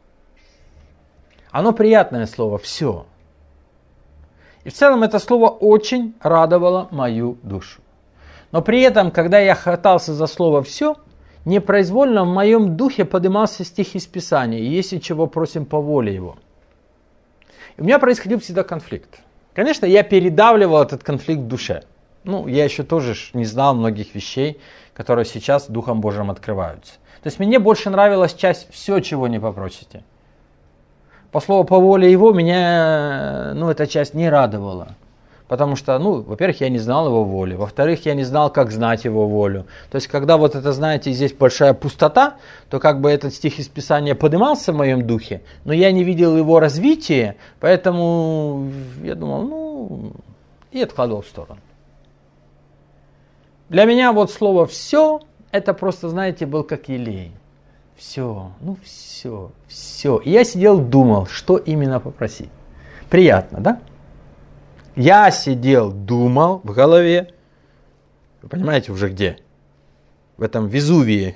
Оно приятное слово «все». И в целом это слово очень радовало мою душу. Но при этом, когда я хватался за слово «все», непроизвольно в моем духе поднимался стих из Писания: «Если чего просим по воле Его». И у меня происходил всегда конфликт. Конечно, я передавливал этот конфликт в душе. Ну, я еще тоже не знал многих вещей, которые сейчас Духом Божьим открываются. То есть мне больше нравилась часть «все, чего не попросите». По слову «по воле Его» меня, ну, эта часть не радовала. Потому что, ну, во-первых, я не знал Его воли. Во-вторых, я не знал, как знать Его волю. То есть, когда вот это, знаете, здесь большая пустота, то как бы этот стих из Писания поднимался в моем духе, но я не видел его развития, поэтому я думал, ну, и откладывал в сторону. Для меня вот слово «все» это просто, знаете, был как елей. Все, ну все, все. И я сидел, думал, что именно попросить. Приятно, да? Я сидел, думал в голове. Вы понимаете уже где? В этом Везувии.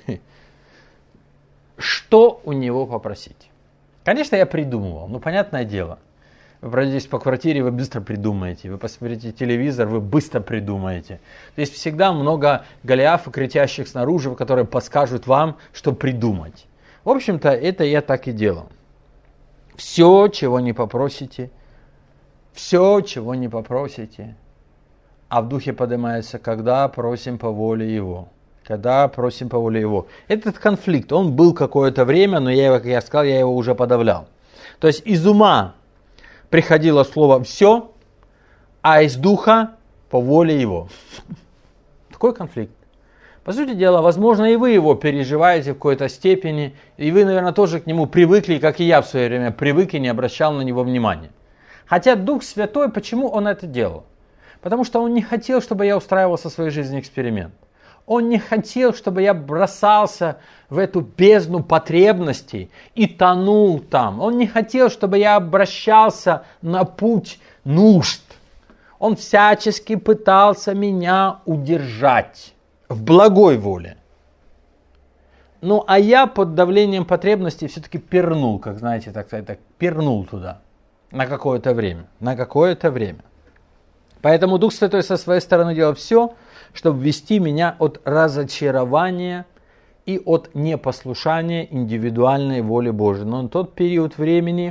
Что у него попросить? Конечно, я придумывал. Ну, понятное дело. Вы пройдетесь по квартире, вы быстро придумаете. Вы посмотрите телевизор, вы быстро придумаете. То есть всегда много голиафов, кричащих снаружи, которые подскажут вам, что придумать. В общем-то, это я так и делал. Все, чего не попросите, все, чего не попросите, а в духе поднимается, когда просим по воле Его. Когда просим по воле Его. Этот конфликт, он был какое-то время, но я, как я сказал, я его уже подавлял. То есть из ума приходило слово «все», а из духа по воле Его. Такой конфликт. По сути дела, возможно, и вы его переживаете в какой-то степени, и вы, наверное, тоже к нему привыкли, как и я в свое время привык и не обращал на него внимания. Хотя Дух Святой, почему Он это делал? Потому что Он не хотел, чтобы я устраивал со своей жизнью эксперимент. Он не хотел, чтобы я бросался в эту бездну потребностей и тонул там. Он не хотел, чтобы я обращался на путь нужд. Он всячески пытался меня удержать в благой воле. Ну, а я под давлением потребностей все-таки пирнул, как знаете, так сказать, так, пирнул туда на какое-то время. На какое-то время. Поэтому Дух Святой со своей стороны делал все, чтобы ввести меня от разочарования и от непослушания индивидуальной воле Божией. Но на тот период времени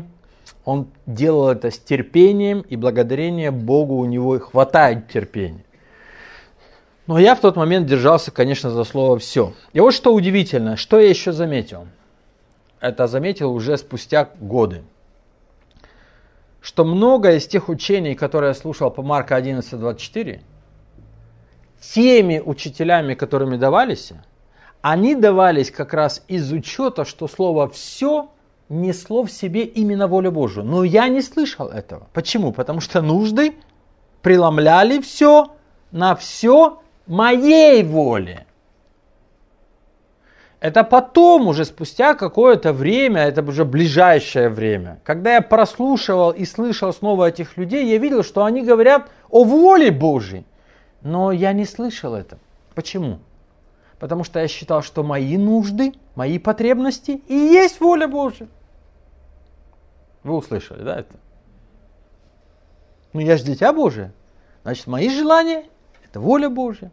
Он делал это с терпением, и благодарение Богу у него хватает терпения. Но я в тот момент держался, конечно, за слово «все». И вот что удивительно, что я еще заметил. Это заметил уже спустя годы. Что много из тех учений, которые я слушал по Марка одиннадцать двадцать четыре, теми учителями, которыми давались, они давались как раз из учета, что слово «все» несло в себе именно волю Божию. Но я не слышал этого. Почему? Потому что нужды преломляли все на все моей воле. Это потом, уже спустя какое-то время, это уже ближайшее время, когда я прослушивал и слышал снова этих людей, я видел, что они говорят о воле Божьей. Но я не слышал это. Почему? Потому что я считал, что мои нужды, мои потребности и есть воля Божья. Вы услышали, да, это? Ну я же дитя Божие. Значит, мои желания – это воля Божья.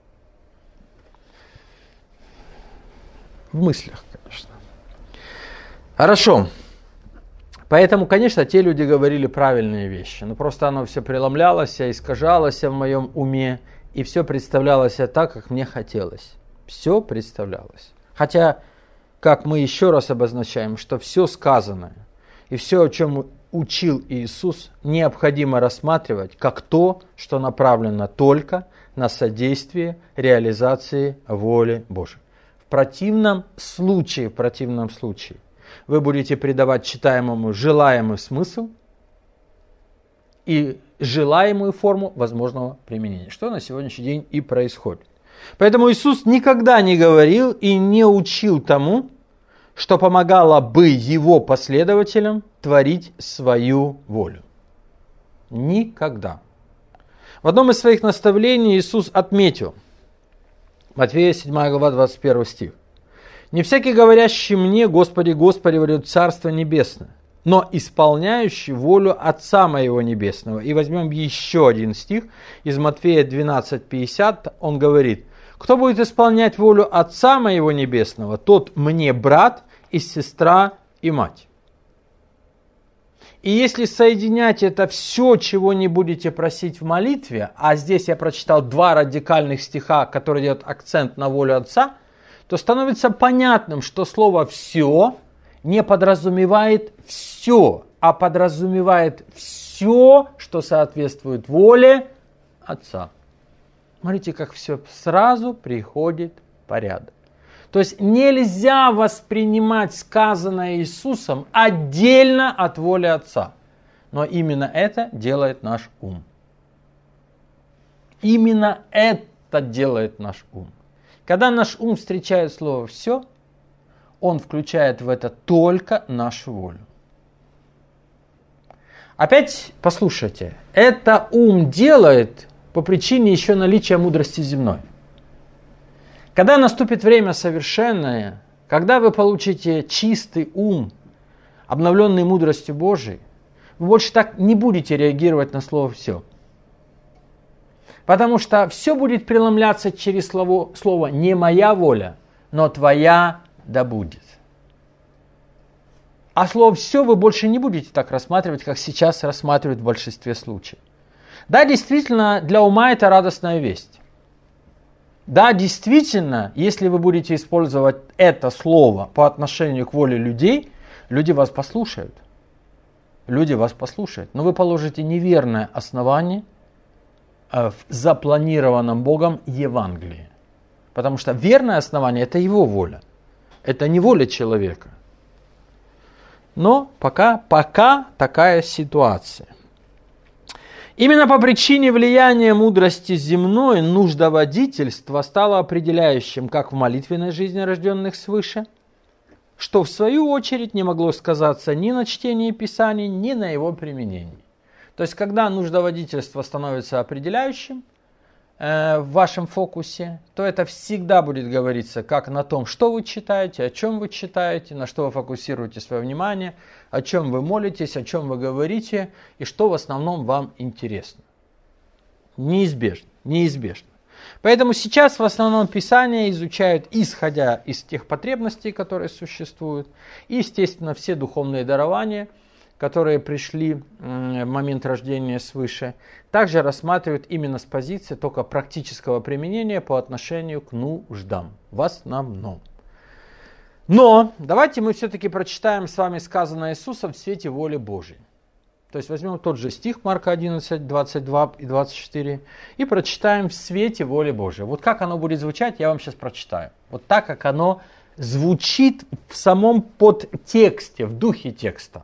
В мыслях, конечно. Хорошо. Поэтому, конечно, те люди говорили правильные вещи. Но просто оно все преломлялось, искажалось в моем уме. И все представлялось так, как мне хотелось. Все представлялось. Хотя, как мы еще раз обозначаем, что все сказанное и все, о чем учил Иисус, необходимо рассматривать как то, что направлено только на содействие реализации воли Божьей. В противном случае, в противном случае, вы будете придавать читаемому желаемый смысл и желаемую форму возможного применения, что на сегодняшний день и происходит. Поэтому Иисус никогда не говорил и не учил тому, что помогало бы его последователям творить свою волю. Никогда. В одном из своих наставлений Иисус отметил, Матфея седьмая глава, двадцать первый стих. «Не всякий, говорящий мне, Господи, Господи, войдет в Царство Небесное, но исполняющий волю Отца Моего Небесного». И возьмем еще один стих из Матфея двенадцать пятьдесят. Он говорит: «Кто будет исполнять волю Отца Моего Небесного, тот мне брат и сестра и мать». И если соединять это все, чего не будете просить в молитве, а здесь я прочитал два радикальных стиха, которые делают акцент на волю Отца, то становится понятным, что слово «все» не подразумевает все, а подразумевает все, что соответствует воле Отца. Смотрите, как все сразу приходит в порядок. То есть нельзя воспринимать сказанное Иисусом отдельно от воли Отца. Но именно это делает наш ум. Именно это делает наш ум. Когда наш ум встречает слово «все», он включает в это только нашу волю. Опять послушайте, это ум делает по причине еще наличия мудрости земной. Когда наступит время совершенное, когда вы получите чистый ум, обновленный мудростью Божией, вы больше так не будете реагировать на слово «все». Потому что все будет преломляться через слово, слово «не моя воля, но твоя да будет». А слово «все» вы больше не будете так рассматривать, как сейчас рассматривают в большинстве случаев. Да, действительно, для ума это радостная весть. Да, действительно, если вы будете использовать это слово по отношению к воле людей, люди вас послушают. Люди вас послушают. Но вы положите неверное основание в запланированном Богом Евангелии. Потому что верное основание – это его воля. Это не воля человека. Но пока, пока такая ситуация. Именно по причине влияния мудрости земной нуждоводительство стало определяющим как в молитвенной жизни рожденных свыше, что в свою очередь не могло сказаться ни на чтении Писаний, ни на его применении. То есть, когда нуждоводительство становится определяющим э, в вашем фокусе, то это всегда будет говориться как на том, что вы читаете, о чем вы читаете, на что вы фокусируете свое внимание, о чем вы молитесь, о чем вы говорите и что в основном вам интересно. Неизбежно, неизбежно. Поэтому сейчас в основном Писание изучают, исходя из тех потребностей, которые существуют, и, естественно, все духовные дарования, которые пришли в момент рождения свыше, также рассматривают именно с позиции только практического применения по отношению к нуждам в основном. Но давайте мы все-таки прочитаем с вами сказанное Иисусом в свете воли Божьей. То есть возьмем тот же стих Марка одиннадцать, двадцать два и двадцать четыре и прочитаем в свете воли Божьей. Вот как оно будет звучать, я вам сейчас прочитаю. Вот так, как оно звучит в самом подтексте, в духе текста.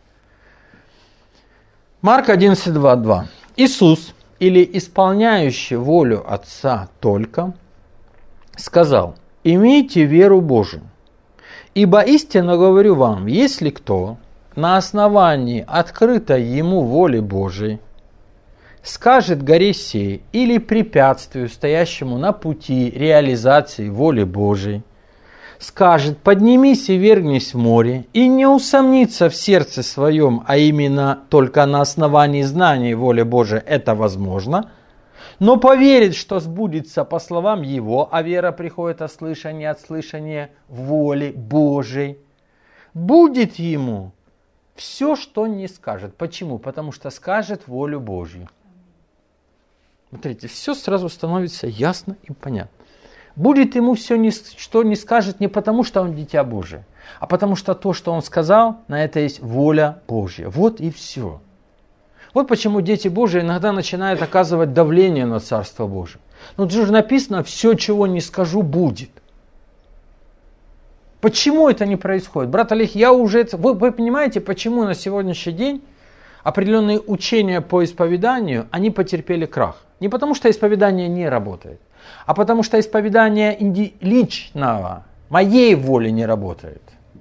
Марка одиннадцать, два, два. Иисус, или исполняющий волю Отца только, сказал: имейте веру Божию. Ибо истинно говорю вам, если кто на основании открытой ему воли Божией скажет горе сей или препятствию, стоящему на пути реализации воли Божией, скажет: поднимись и вергнись в море, и не усомнится в сердце своем, а именно только на основании знаний воли Божией это возможно, но поверит, что сбудется по словам его, а вера приходит от слышания, от слышания воли Божией, будет ему все, что не скажет. Почему? Потому что скажет волю Божью. Смотрите, все сразу становится ясно и понятно. Будет ему все, что не скажет, не потому, что он дитя Божие, а потому что то, что он сказал, на это есть воля Божья. Вот и все. Вот почему дети Божии иногда начинают оказывать давление на Царство Божие. Ну, тут же написано: все, чего не скажу, будет. Почему это не происходит? Брат Олег, я уже... Вы, вы понимаете, почему на сегодняшний день определенные учения по исповеданию, они потерпели крах? Не потому, что исповедание не работает, а потому, что исповедание инди... личного, моей воли не работает.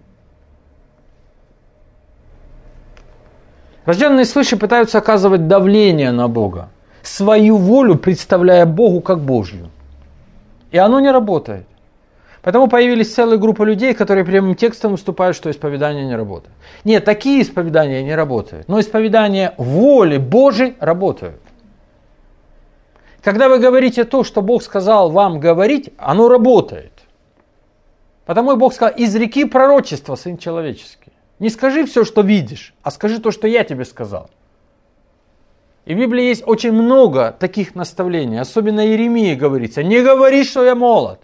Рожденные свыше пытаются оказывать давление на Бога, свою волю представляя Богу как Божью. И оно не работает. Поэтому появились целые группы людей, которые прямым текстом выступают, что исповедание не работает. Нет, такие исповедания не работают, но исповедание воли Божьей работают. Когда вы говорите то, что Бог сказал вам говорить, оно работает. Потому и Бог сказал: изреки пророчество, Сын человеческий. Не скажи все, что видишь, а скажи то, что я тебе сказал. И в Библии есть очень много таких наставлений. Особенно Иеремии говорится: не говори, что я молод.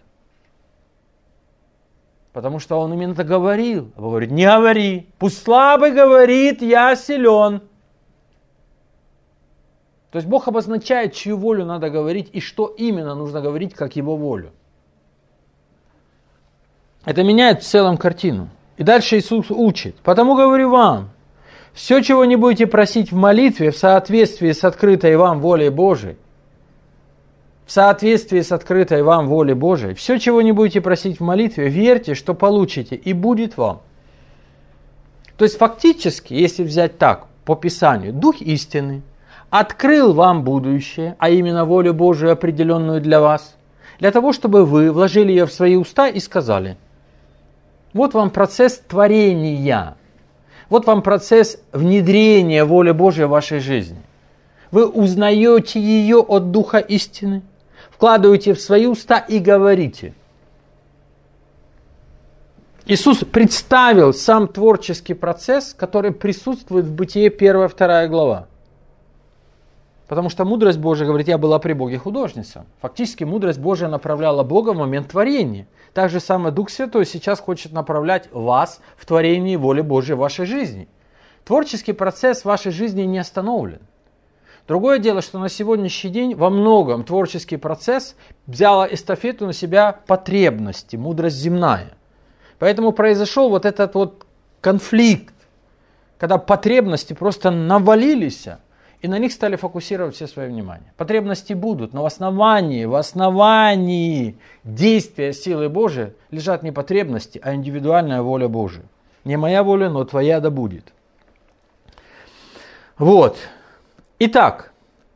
Потому что он именно это говорил. Он говорит: не говори. Пусть слабый говорит: я силен. То есть Бог обозначает, чью волю надо говорить и что именно нужно говорить, как его волю. Это меняет в целом картину. И дальше Иисус учит: потому говорю вам, все, чего не будете просить в молитве в соответствии с открытой вам волей Божией, в соответствии с открытой вам волей Божией, все, чего не будете просить в молитве, верьте, что получите, и будет вам. То есть фактически, если взять так, по Писанию, Дух истины открыл вам будущее, а именно волю Божию, определенную для вас, для того, чтобы вы вложили ее в свои уста и сказали: вот вам процесс творения, вот вам процесс внедрения воли Божьей в вашей жизни. Вы узнаете ее от Духа истины, вкладываете в свои уста и говорите. Иисус представил сам творческий процесс, который присутствует в Бытие первая-вторая глава. Потому что мудрость Божия говорит: я была при Боге художница. Фактически мудрость Божия направляла Бога в момент творения. Так же самое Дух Святой сейчас хочет направлять вас в творении воли Божьей в вашей жизни. Творческий процесс в вашей жизни не остановлен. Другое дело, что на сегодняшний день во многом творческий процесс взял эстафету на себя потребности, мудрость земная. Поэтому произошел вот этот вот конфликт, когда потребности просто навалились, и на них стали фокусировать все свое внимание. Потребности будут, но в основании, в основании действия силы Божией лежат не потребности, а индивидуальная воля Божия. Не моя воля, но твоя да будет. Вот. Итак,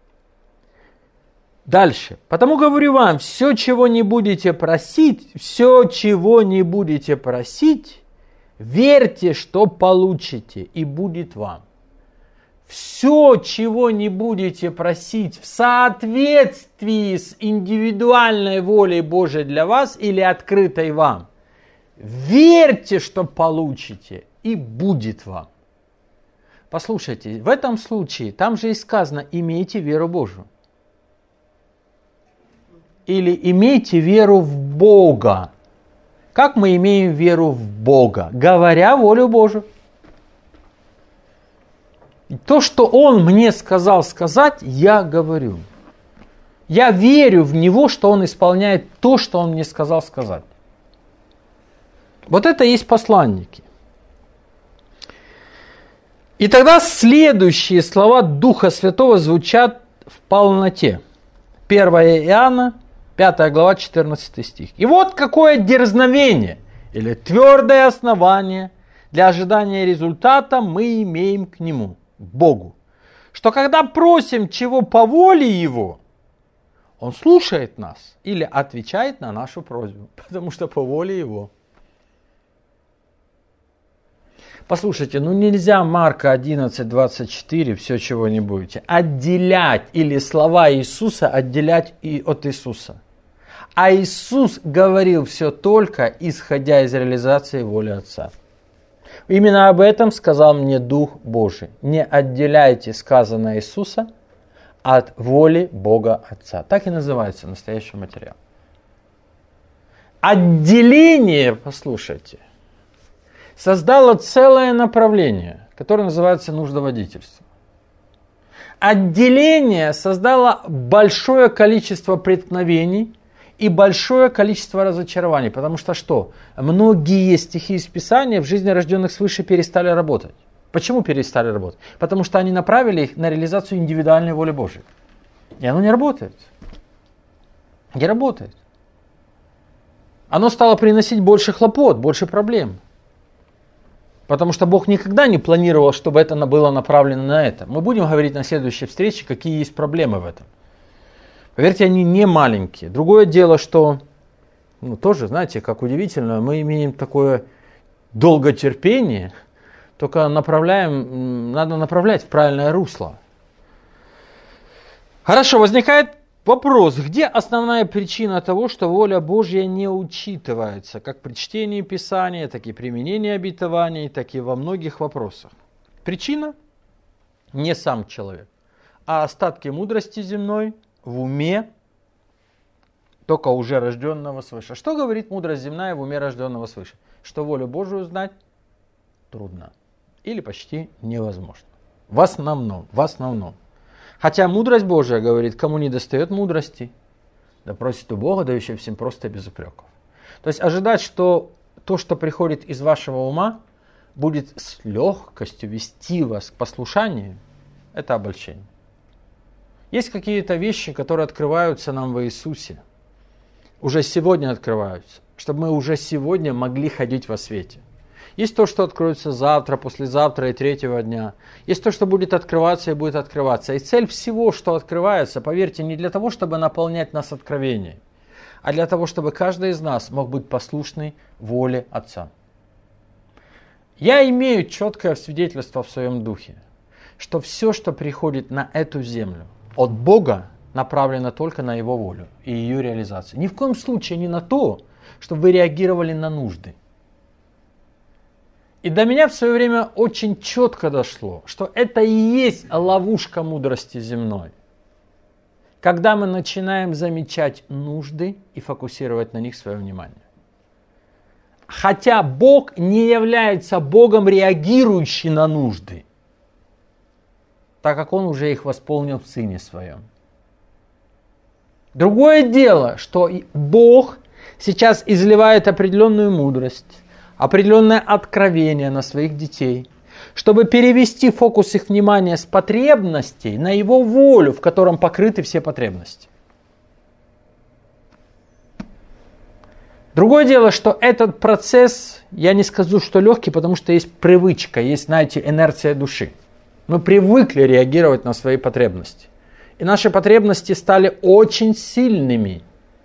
дальше. Потому говорю вам, все, чего не будете просить, все, чего не будете просить, верьте, что получите, и будет вам. Все, чего не будете просить в соответствии с индивидуальной волей Божией для вас или открытой вам, верьте, что получите, и будет вам. Послушайте, в этом случае, там же и сказано, имейте веру Божию. Или имейте веру в Бога. Как мы имеем веру в Бога? Говоря волю Божию. То, что Он мне сказал сказать, я говорю. Я верю в Него, что Он исполняет то, что Он мне сказал сказать. Вот это и есть посланники. И тогда следующие слова Духа Святого звучат в полноте. первое Иоанна, пятая глава, четырнадцатый стих. И вот какое дерзновение или твердое основание для ожидания результата мы имеем к Нему, Богу. Что когда просим чего по воле Его, Он слушает нас или отвечает на нашу просьбу, потому что по воле Его. Послушайте, ну нельзя Марка одиннадцать двадцать четыре, все чего не будете, отделять или слова Иисуса отделять и от Иисуса. А Иисус говорил все только исходя из реализации воли Отца. Именно об этом сказал мне Дух Божий. Не отделяйте сказанное Иисуса от воли Бога Отца. Так и называется настоящий материал. Отделение, послушайте, создало целое направление, которое называется нуждоводительство. Отделение создало большое количество преткновений и большое количество разочарований. Потому что что? Многие стихи из Писания в жизни рожденных свыше перестали работать. Почему перестали работать? Потому что они направили их на реализацию индивидуальной воли Божьей. И оно не работает. Не работает. Оно стало приносить больше хлопот, больше проблем. Потому что Бог никогда не планировал, чтобы это было направлено на это. Мы будем говорить на следующей встрече, какие есть проблемы в этом. Поверьте, они не маленькие. Другое дело, что, ну, тоже, знаете, как удивительно, мы имеем такое долготерпение, только направляем, надо направлять в правильное русло. Хорошо, возникает вопрос, где основная причина того, что воля Божья не учитывается, как при чтении Писания, так и применении обетований, так и во многих вопросах? Причина не сам человек, а остатки мудрости земной в уме только уже рожденного свыше. Что говорит мудрость земная в уме рожденного свыше? Что волю Божию знать трудно или почти невозможно. В основном, в основном. Хотя мудрость Божия говорит, кому не достает мудрости, да просит у Бога, дающего всем просто без упреков. То есть ожидать, что то, что приходит из вашего ума, будет с легкостью вести вас к послушанию, это обольщение. Есть какие-то вещи, которые открываются нам в Иисусе. Уже сегодня открываются, чтобы мы уже сегодня могли ходить во свете. Есть то, что откроется завтра, послезавтра и третьего дня. Есть то, что будет открываться и будет открываться. И цель всего, что открывается, поверьте, не для того, чтобы наполнять нас откровением, а для того, чтобы каждый из нас мог быть послушный воле Отца. Я имею четкое свидетельство в своем духе, что все, что приходит на эту землю от Бога, направлено только на Его волю и ее реализацию. Ни в коем случае не на то, чтобы вы реагировали на нужды. И до меня в свое время очень четко дошло, что это и есть ловушка мудрости земной. Когда мы начинаем замечать нужды и фокусировать на них свое внимание. Хотя Бог не является Богом, реагирующим на нужды, так как Он уже их восполнил в Сыне Своем. Другое дело, что Бог сейчас изливает определенную мудрость, определенное откровение на своих детей, чтобы перевести фокус их внимания с потребностей на Его волю, в котором покрыты все потребности. Другое дело, что этот процесс, я не скажу, что легкий, потому что есть привычка, есть, знаете, инерция души. Мы привыкли реагировать на свои потребности. И наши потребности стали очень сильными.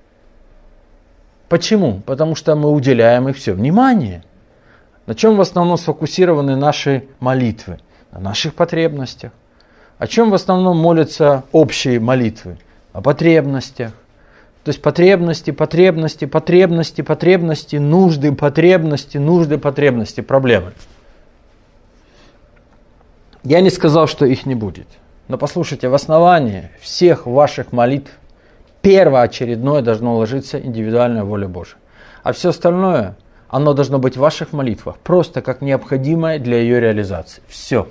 Почему? Потому что мы уделяем их все внимание. На чем в основном сфокусированы наши молитвы? На наших потребностях. О чем в основном молятся общие молитвы? О потребностях. То есть потребности, потребности, потребности, потребности, нужды, потребности, нужды, потребности, проблемы. Я не сказал, что их не будет. Но послушайте, в основании всех ваших молитв первоочередное должно ложиться индивидуальная воля Божия. А все остальное, оно должно быть в ваших молитвах, просто как необходимое для ее реализации. Все.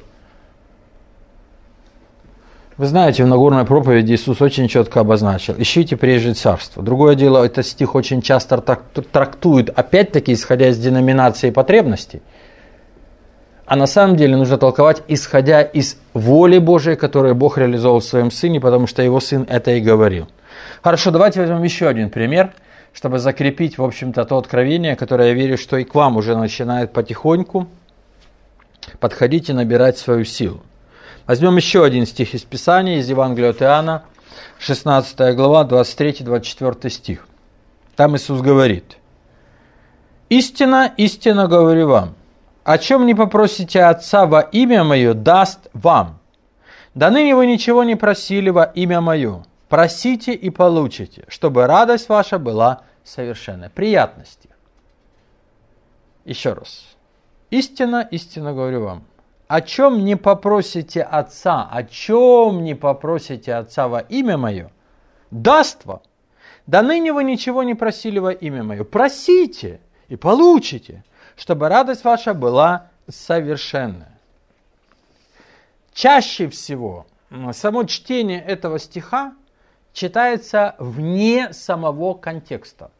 Вы знаете, в Нагорной проповеди Иисус очень четко обозначил: ищите прежде царство. Другое дело, этот стих очень часто трактует, опять-таки, исходя из деноминации и потребностей. А на самом деле нужно толковать, исходя из воли Божией, которую Бог реализовал в своем Сыне, потому что Его Сын это и говорил. Хорошо, давайте возьмем еще один пример, чтобы закрепить, в общем-то, то откровение, которое, я верю, что и к вам уже начинает потихоньку подходить и набирать свою силу. Возьмем еще один стих из Писания, из Евангелия от Иоанна, шестнадцатая глава, двадцать третий двадцать четвёртый стих. Там Иисус говорит: «Истина, истинно говорю вам, о чем не попросите Отца во имя Мое, даст вам. До ныне вы ничего не просили во имя Мое. Просите и получите, чтобы радость ваша была совершенной». Приятности. Еще раз. Истинно, истинно говорю вам. О чем не попросите Отца, о чем не попросите Отца во имя Мое, даст вам. До ныне вы ничего не просили во имя Мое. Просите и получите, чтобы радость ваша была совершенная. Чаще всего само чтение этого стиха читается вне самого контекста.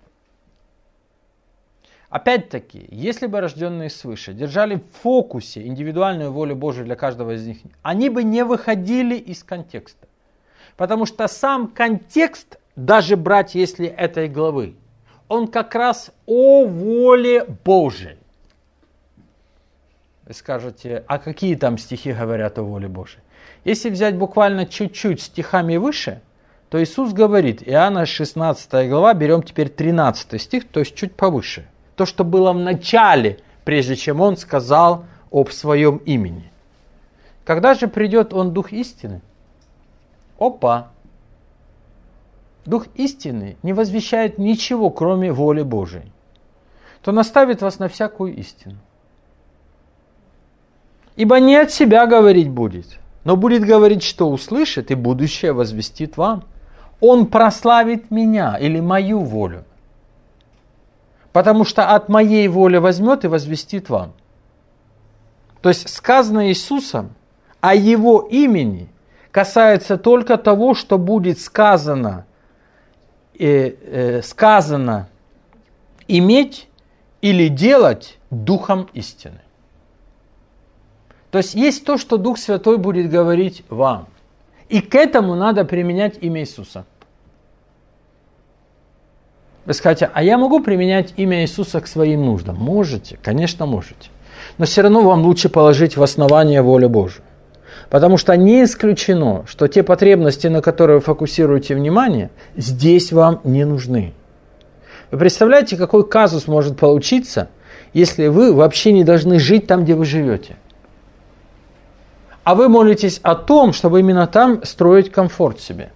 Опять-таки, если бы рожденные свыше держали в фокусе индивидуальную волю Божию для каждого из них, они бы не выходили из контекста. Потому что сам контекст, даже брать если этой главы, он как раз о воле Божией. Вы скажете, а какие там стихи говорят о воле Божией? Если взять буквально чуть-чуть стихами выше, то Иисус говорит, Иоанна шестнадцатая глава, берем теперь тринадцатый стих, то есть чуть повыше. То, что было в начале, прежде чем Он сказал об Своем имени. Когда же придет Он, Дух истины? Опа! Дух истины не возвещает ничего, кроме воли Божией. То наставит вас на всякую истину. Ибо не от себя говорить будет, но будет говорить, что услышит, и будущее возвестит вам. Он прославит меня или мою волю, потому что от моей воли возьмет и возвестит вам. То есть сказано Иисусом о Его имени касается только того, что будет сказано, э, э, сказано иметь или делать Духом истины. То есть есть то, что Дух Святой будет говорить вам. И к этому надо применять имя Иисуса. Вы скажете, а я могу применять имя Иисуса к своим нуждам? Можете, конечно можете. Но все равно вам лучше положить в основание волю Божию. Потому что не исключено, что те потребности, на которые вы фокусируете внимание, здесь вам не нужны. Вы представляете, какой казус может получиться, если вы вообще не должны жить там, где вы живете? А вы молитесь о том, чтобы именно там строить комфорт себе.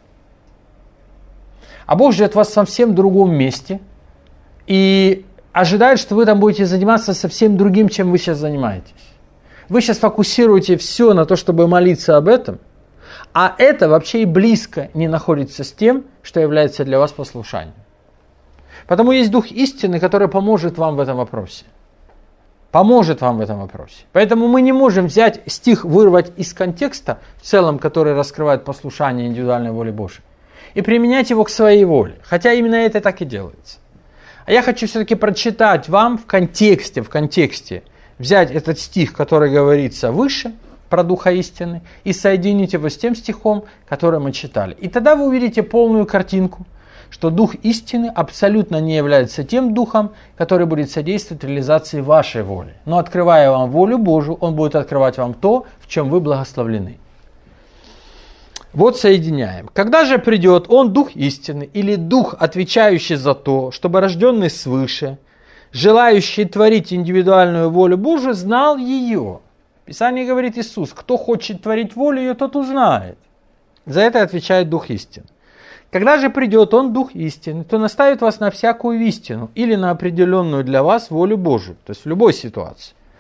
А Бог ждет вас в совсем другом месте и ожидает, что вы там будете заниматься совсем другим, чем вы сейчас занимаетесь. Вы сейчас фокусируете все на то, чтобы молиться об этом, а это вообще и близко не находится с тем, что является для вас послушанием. Потому есть Дух истины, который поможет вам в этом вопросе. Поможет вам в этом вопросе. Поэтому мы не можем взять стих, вырвать из контекста, в целом, который раскрывает послушание индивидуальной воли Божией, и применять его к своей воле. Хотя именно это так и делается. А я хочу все-таки прочитать вам в контексте, в контексте, взять этот стих, который говорится выше, про Духа истины, и соединить его с тем стихом, который мы читали. И тогда вы увидите полную картинку, что Дух истины абсолютно не является тем Духом, который будет содействовать реализации вашей воли. Но открывая вам волю Божию, Он будет открывать вам то, в чем вы благословлены. Вот соединяем. Когда же придет Он, Дух истины, или Дух, отвечающий за то, чтобы рожденный свыше, желающий творить индивидуальную волю Божию, знал ее. Писание говорит Иисус, кто хочет творить волю ее, тот узнает. За это отвечает Дух истины. Когда же придет Он, Дух истины, то наставит вас на всякую истину или на определенную для вас волю Божию, то есть в любой ситуации.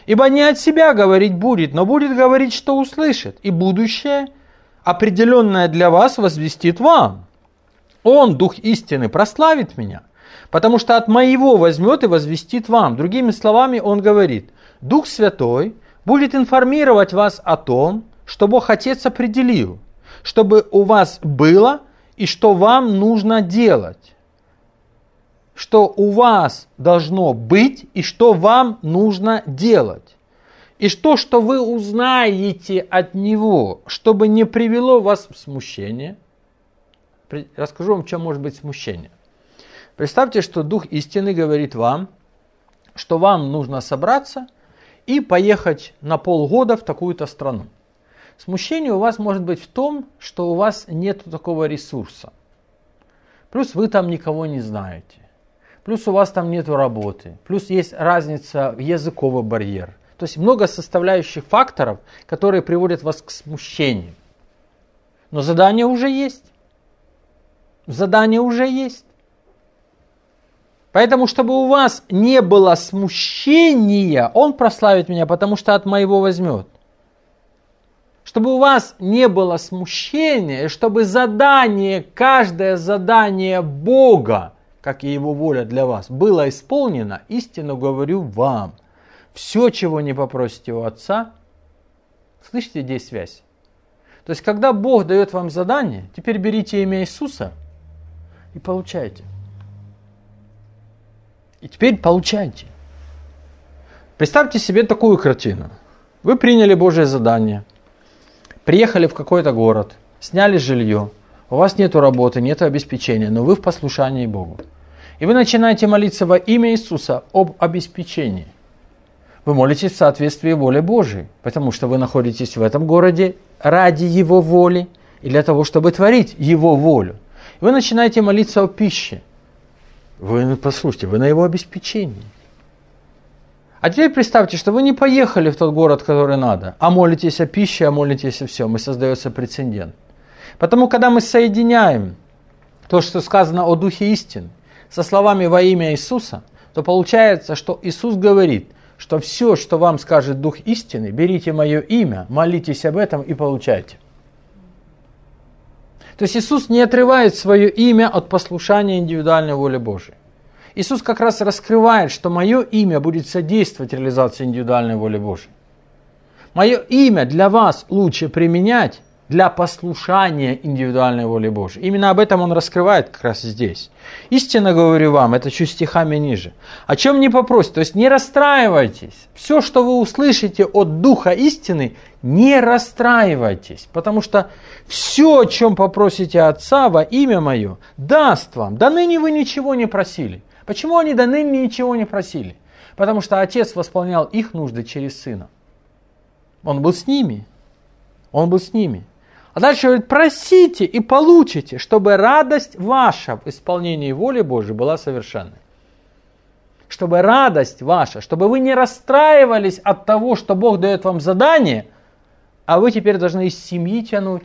Ибо не от себя говорить будет, но будет говорить, что услышит, и будущее, определенное для вас, возвестит вам. Он, Дух истины, прославит меня, потому что от моего возьмет и возвестит вам. Другими словами, он говорит, Дух Святой будет информировать вас о том, что Бог Отец определил, чтобы у вас было и что вам нужно делать. Что у вас должно быть и что вам нужно делать. И что, что вы узнаете от Него, чтобы не привело вас в смущение. Расскажу вам, чем может быть смущение. Представьте, что Дух истины говорит вам, что вам нужно собраться и поехать на полгода в такую-то страну. Смущение у вас может быть в том, что у вас нет такого ресурса. Плюс вы там никого не знаете. Плюс у вас там нет работы. Плюс есть разница в языковый барьер. То есть много составляющих факторов, которые приводят вас к смущению. Но задание уже есть. Задание уже есть. Поэтому, чтобы у вас не было смущения, Он прославит меня, потому что от моего возьмет. Чтобы у вас не было смущения, чтобы задание, каждое задание Бога, как и Его воля для вас, было исполнено, истинно говорю вам. Все, чего не попросите у Отца, слышите здесь связь? То есть, когда Бог дает вам задание, теперь берите имя Иисуса и получайте. И теперь получайте. Представьте себе такую картину. Вы приняли Божье задание, приехали в какой-то город, сняли жилье, у вас нет работы, нет обеспечения, но вы в послушании Богу. И вы начинаете молиться во имя Иисуса об обеспечении. Вы молитесь в соответствии воле Божией, потому что вы находитесь в этом городе ради Его воли и для того, чтобы творить Его волю. И вы начинаете молиться о пище. Вы, послушайте, вы на Его обеспечении. А теперь представьте, что вы не поехали в тот город, который надо, а молитесь о пище, а молитесь о всем, и создается прецедент. Потому, когда мы соединяем то, что сказано о Духе истины, со словами во имя Иисуса, то получается, что Иисус говорит, что все, что вам скажет Дух истины, берите мое имя, молитесь об этом и получайте. То есть Иисус не отрывает свое имя от послушания индивидуальной воли Божией. Иисус как раз раскрывает, что мое имя будет содействовать реализации индивидуальной воли Божией. Мое имя для вас лучше применять для послушания индивидуальной воли Божией. Именно об этом Он раскрывает как раз здесь. Истинно говорю вам, это чуть стихами ниже. О чем не попросите, то есть не расстраивайтесь. Все, что вы услышите от Духа истины, не расстраивайтесь. Потому что все, о чем попросите Отца во имя Мое, даст вам. До ныне вы ничего не просили. Почему они до ныне ничего не просили? Потому что Отец восполнял их нужды через Сына. Он был с ними. Он был с ними. А дальше говорит, просите и получите, чтобы радость ваша в исполнении воли Божией была совершенной. Чтобы радость ваша, чтобы вы не расстраивались от того, что Бог дает вам задание, а вы теперь должны из семьи тянуть.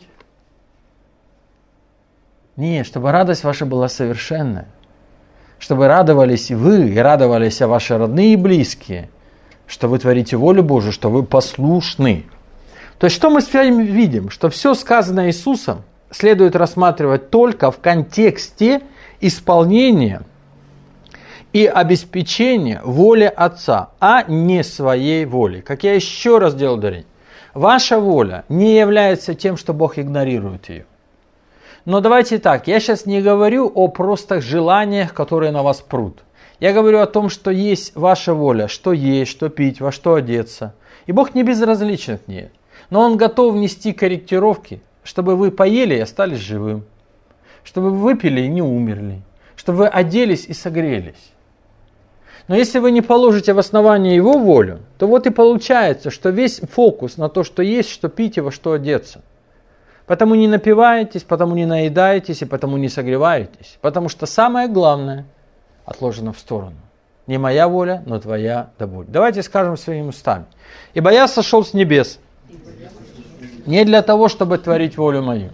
Нет, чтобы радость ваша была совершенная. Чтобы радовались и вы, и радовались и ваши родные и близкие, что вы творите волю Божию, что вы послушны. То есть, что мы с вами видим? Что все сказанное Иисусом следует рассматривать только в контексте исполнения и обеспечения воли Отца, а не своей воли. Как я еще раз делал ударение. Ваша воля не является тем, что Бог игнорирует ее. Но давайте так, я сейчас не говорю о просто желаниях, которые на вас прут. Я говорю о том, что есть ваша воля, что есть, что пить, во что одеться. И Бог не безразличен к ней. Но Он готов внести корректировки, чтобы вы поели и остались живым. Чтобы вы выпили и не умерли. Чтобы вы оделись и согрелись. Но если вы не положите в основание Его волю, то вот и получается, что весь фокус на то, что есть, что пить и во что одеться. Потому не напиваетесь, потому не наедаетесь и потому не согреваетесь. Потому что самое главное отложено в сторону. Не моя воля, но твоя да будет. Давайте скажем своими устами. Ибо я сошел с небес не для того, чтобы творить волю мою,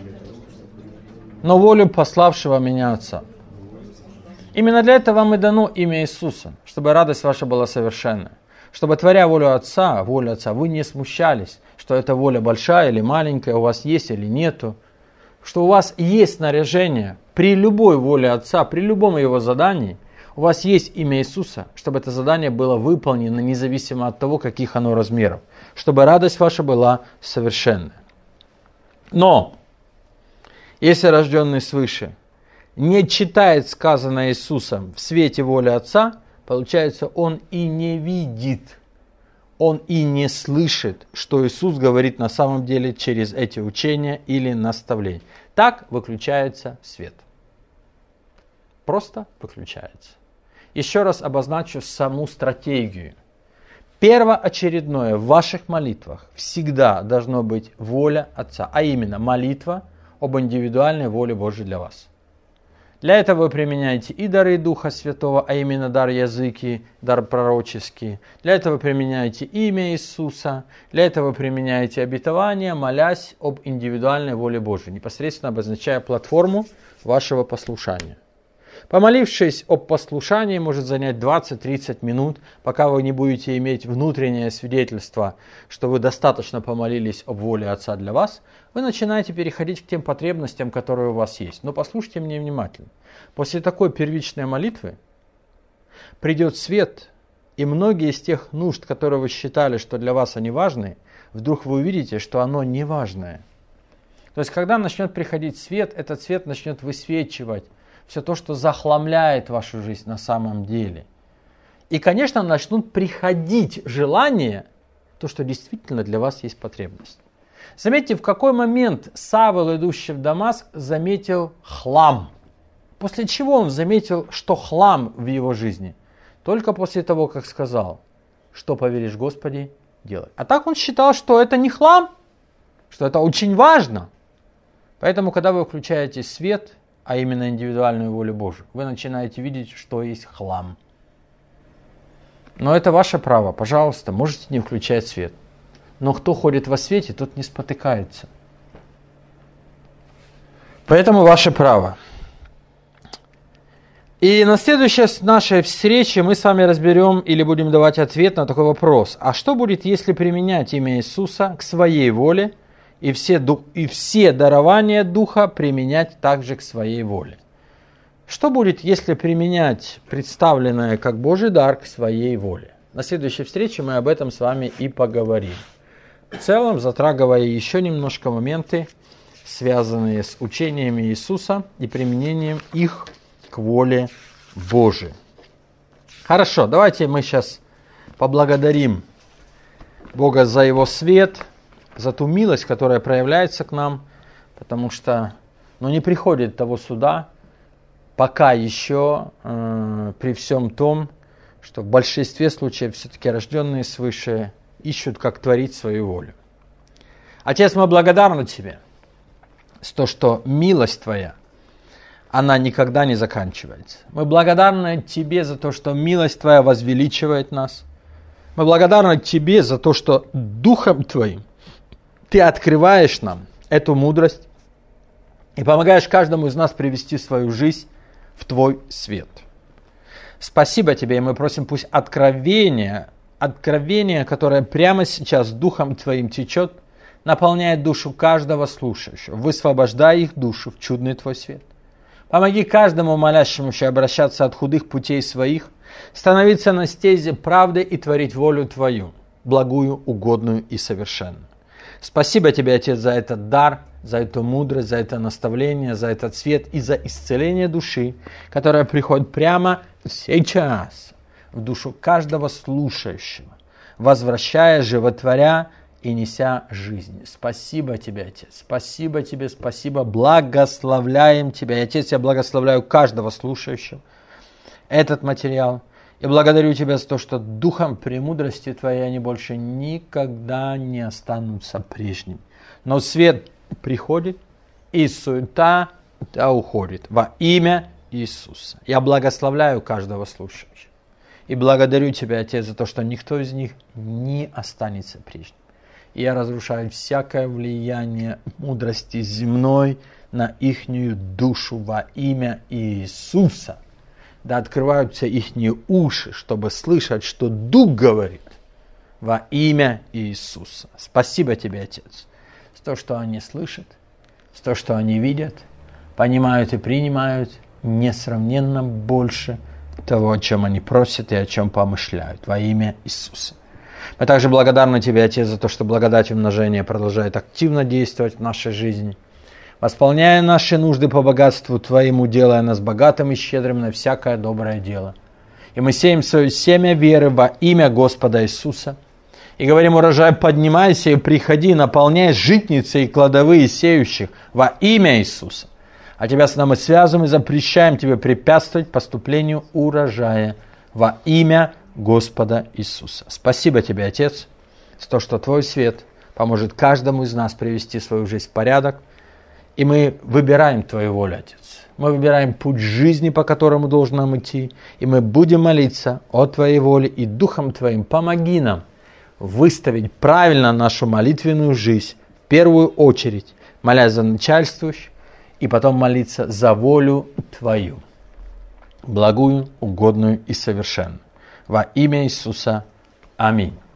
но волю пославшего меня Отца. Именно для этого вам и дано имя Иисуса, чтобы радость ваша была совершенная. Чтобы, творя волю Отца, волю Отца, вы не смущались, что эта воля большая или маленькая, у вас есть или нету, что у вас есть снаряжение при любой воле Отца, при любом Его задании, у вас есть имя Иисуса, чтобы это задание было выполнено независимо от того, каких оно размеров, чтобы радость ваша была совершенная. Но, если рожденный свыше не читает сказанное Иисусом в свете воли Отца, получается, он и не видит, он и не слышит, что Иисус говорит на самом деле через эти учения или наставления. Так выключается свет. Просто выключается. Еще раз обозначу саму стратегию. Первоочередное в ваших молитвах всегда должно быть воля Отца, а именно молитва об индивидуальной воле Божьей для вас. Для этого вы применяете и дары Духа Святого, а именно дар языки, дар пророческий. Для этого вы применяете имя Иисуса. Для этого вы применяете обетование, молясь об индивидуальной воле Божьей, непосредственно обозначая платформу вашего послушания. Помолившись об послушании, может занять двадцать-тридцать минут, пока вы не будете иметь внутреннее свидетельство, что вы достаточно помолились об воле Отца для вас, вы начинаете переходить к тем потребностям, которые у вас есть. Но послушайте меня внимательно. После такой первичной молитвы придет свет, и многие из тех нужд, которые вы считали, что для вас они важны, вдруг вы увидите, что оно не важное. То есть, когда начнет приходить свет, этот свет начнет высвечивать все то, что захламляет вашу жизнь на самом деле. И, конечно, начнут приходить желания, то, что действительно для вас есть потребность. Заметьте, в какой момент Савл, идущий в Дамаск, заметил хлам. После чего он заметил, что хлам в его жизни? Только после того, как сказал, что поверишь Господи, делай. А так он считал, что это не хлам, что это очень важно. Поэтому, когда вы включаете свет, а именно индивидуальную волю Божию, вы начинаете видеть, что есть хлам. Но это ваше право, пожалуйста, можете не включать свет. Но кто ходит во свете, тот не спотыкается. Поэтому ваше право. И на следующей нашей встрече мы с вами разберем или будем давать ответ на такой вопрос. А что будет, если применять имя Иисуса к своей воле и все, и все дарования Духа применять также к своей воле? Что будет, если применять представленное как Божий дар к своей воле? На следующей встрече мы об этом с вами и поговорим. В целом, затрагивая еще немножко моменты, связанные с учениями Иисуса и применением их к воле Божией. Хорошо, давайте мы сейчас поблагодарим Бога за Его свет, за ту милость, которая проявляется к нам, потому что ну, не приходит того суда, пока еще э, при всем том, что в большинстве случаев все-таки рожденные свыше ищут, как творить свою волю. Отец, мы благодарны Тебе за то, что милость Твоя, она никогда не заканчивается. Мы благодарны Тебе за то, что милость Твоя возвеличивает нас. Мы благодарны Тебе за то, что Духом Твоим Ты открываешь нам эту мудрость и помогаешь каждому из нас привести свою жизнь в Твой свет. Спасибо Тебе, и мы просим, пусть откровение, откровение, которое прямо сейчас Духом Твоим течет, наполняет душу каждого слушающего, высвобождай их душу в чудный Твой свет. Помоги каждому молящемуся обращаться от худых путей своих, становиться на стезе правды и творить волю Твою, благую, угодную и совершенную. Спасибо Тебе, Отец, за этот дар, за эту мудрость, за это наставление, за этот свет и за исцеление души, которое приходит прямо сейчас в душу каждого слушающего, возвращая, животворя и неся жизнь. Спасибо Тебе, Отец, спасибо Тебе, спасибо, благословляем Тебя. И, Отец, я благословляю каждого слушающего этот материал. И благодарю Тебя за то, что духом премудрости Твоей они больше никогда не останутся прежними. Но свет приходит, и суета да уходит во имя Иисуса. Я благословляю каждого слушающего. И благодарю Тебя, Отец, за то, что никто из них не останется прежним. И я разрушаю всякое влияние мудрости земной на ихнюю душу во имя Иисуса. Да открываются ихние уши, чтобы слышать, что Дух говорит, во имя Иисуса. Спасибо тебе, Отец, за то, что они слышат, за то, что они видят, понимают и принимают несравненно больше того, о чем они просят и о чем помышляют, во имя Иисуса. Мы также благодарны тебе, Отец, за то, что благодать умножения продолжает активно действовать в нашей жизни, восполняя наши нужды по богатству Твоему, делая нас богатым и щедрым на всякое доброе дело. И мы сеем свое семя веры во имя Господа Иисуса. И говорим: урожай, поднимайся и приходи, наполняй житницы и кладовые сеющих во имя Иисуса. А Тебя с нами связываем и запрещаем Тебе препятствовать поступлению урожая во имя Господа Иисуса. Спасибо Тебе, Отец, за то, что Твой свет поможет каждому из нас привести свою жизнь в порядок. И мы выбираем Твою волю, Отец. Мы выбираем путь жизни, по которому должен нам идти. И мы будем молиться о Твоей воле. И Духом Твоим помоги нам выставить правильно нашу молитвенную жизнь. В первую очередь, молясь за начальствующих. И потом молиться за волю Твою. Благую, угодную и совершенную. Во имя Иисуса. Аминь.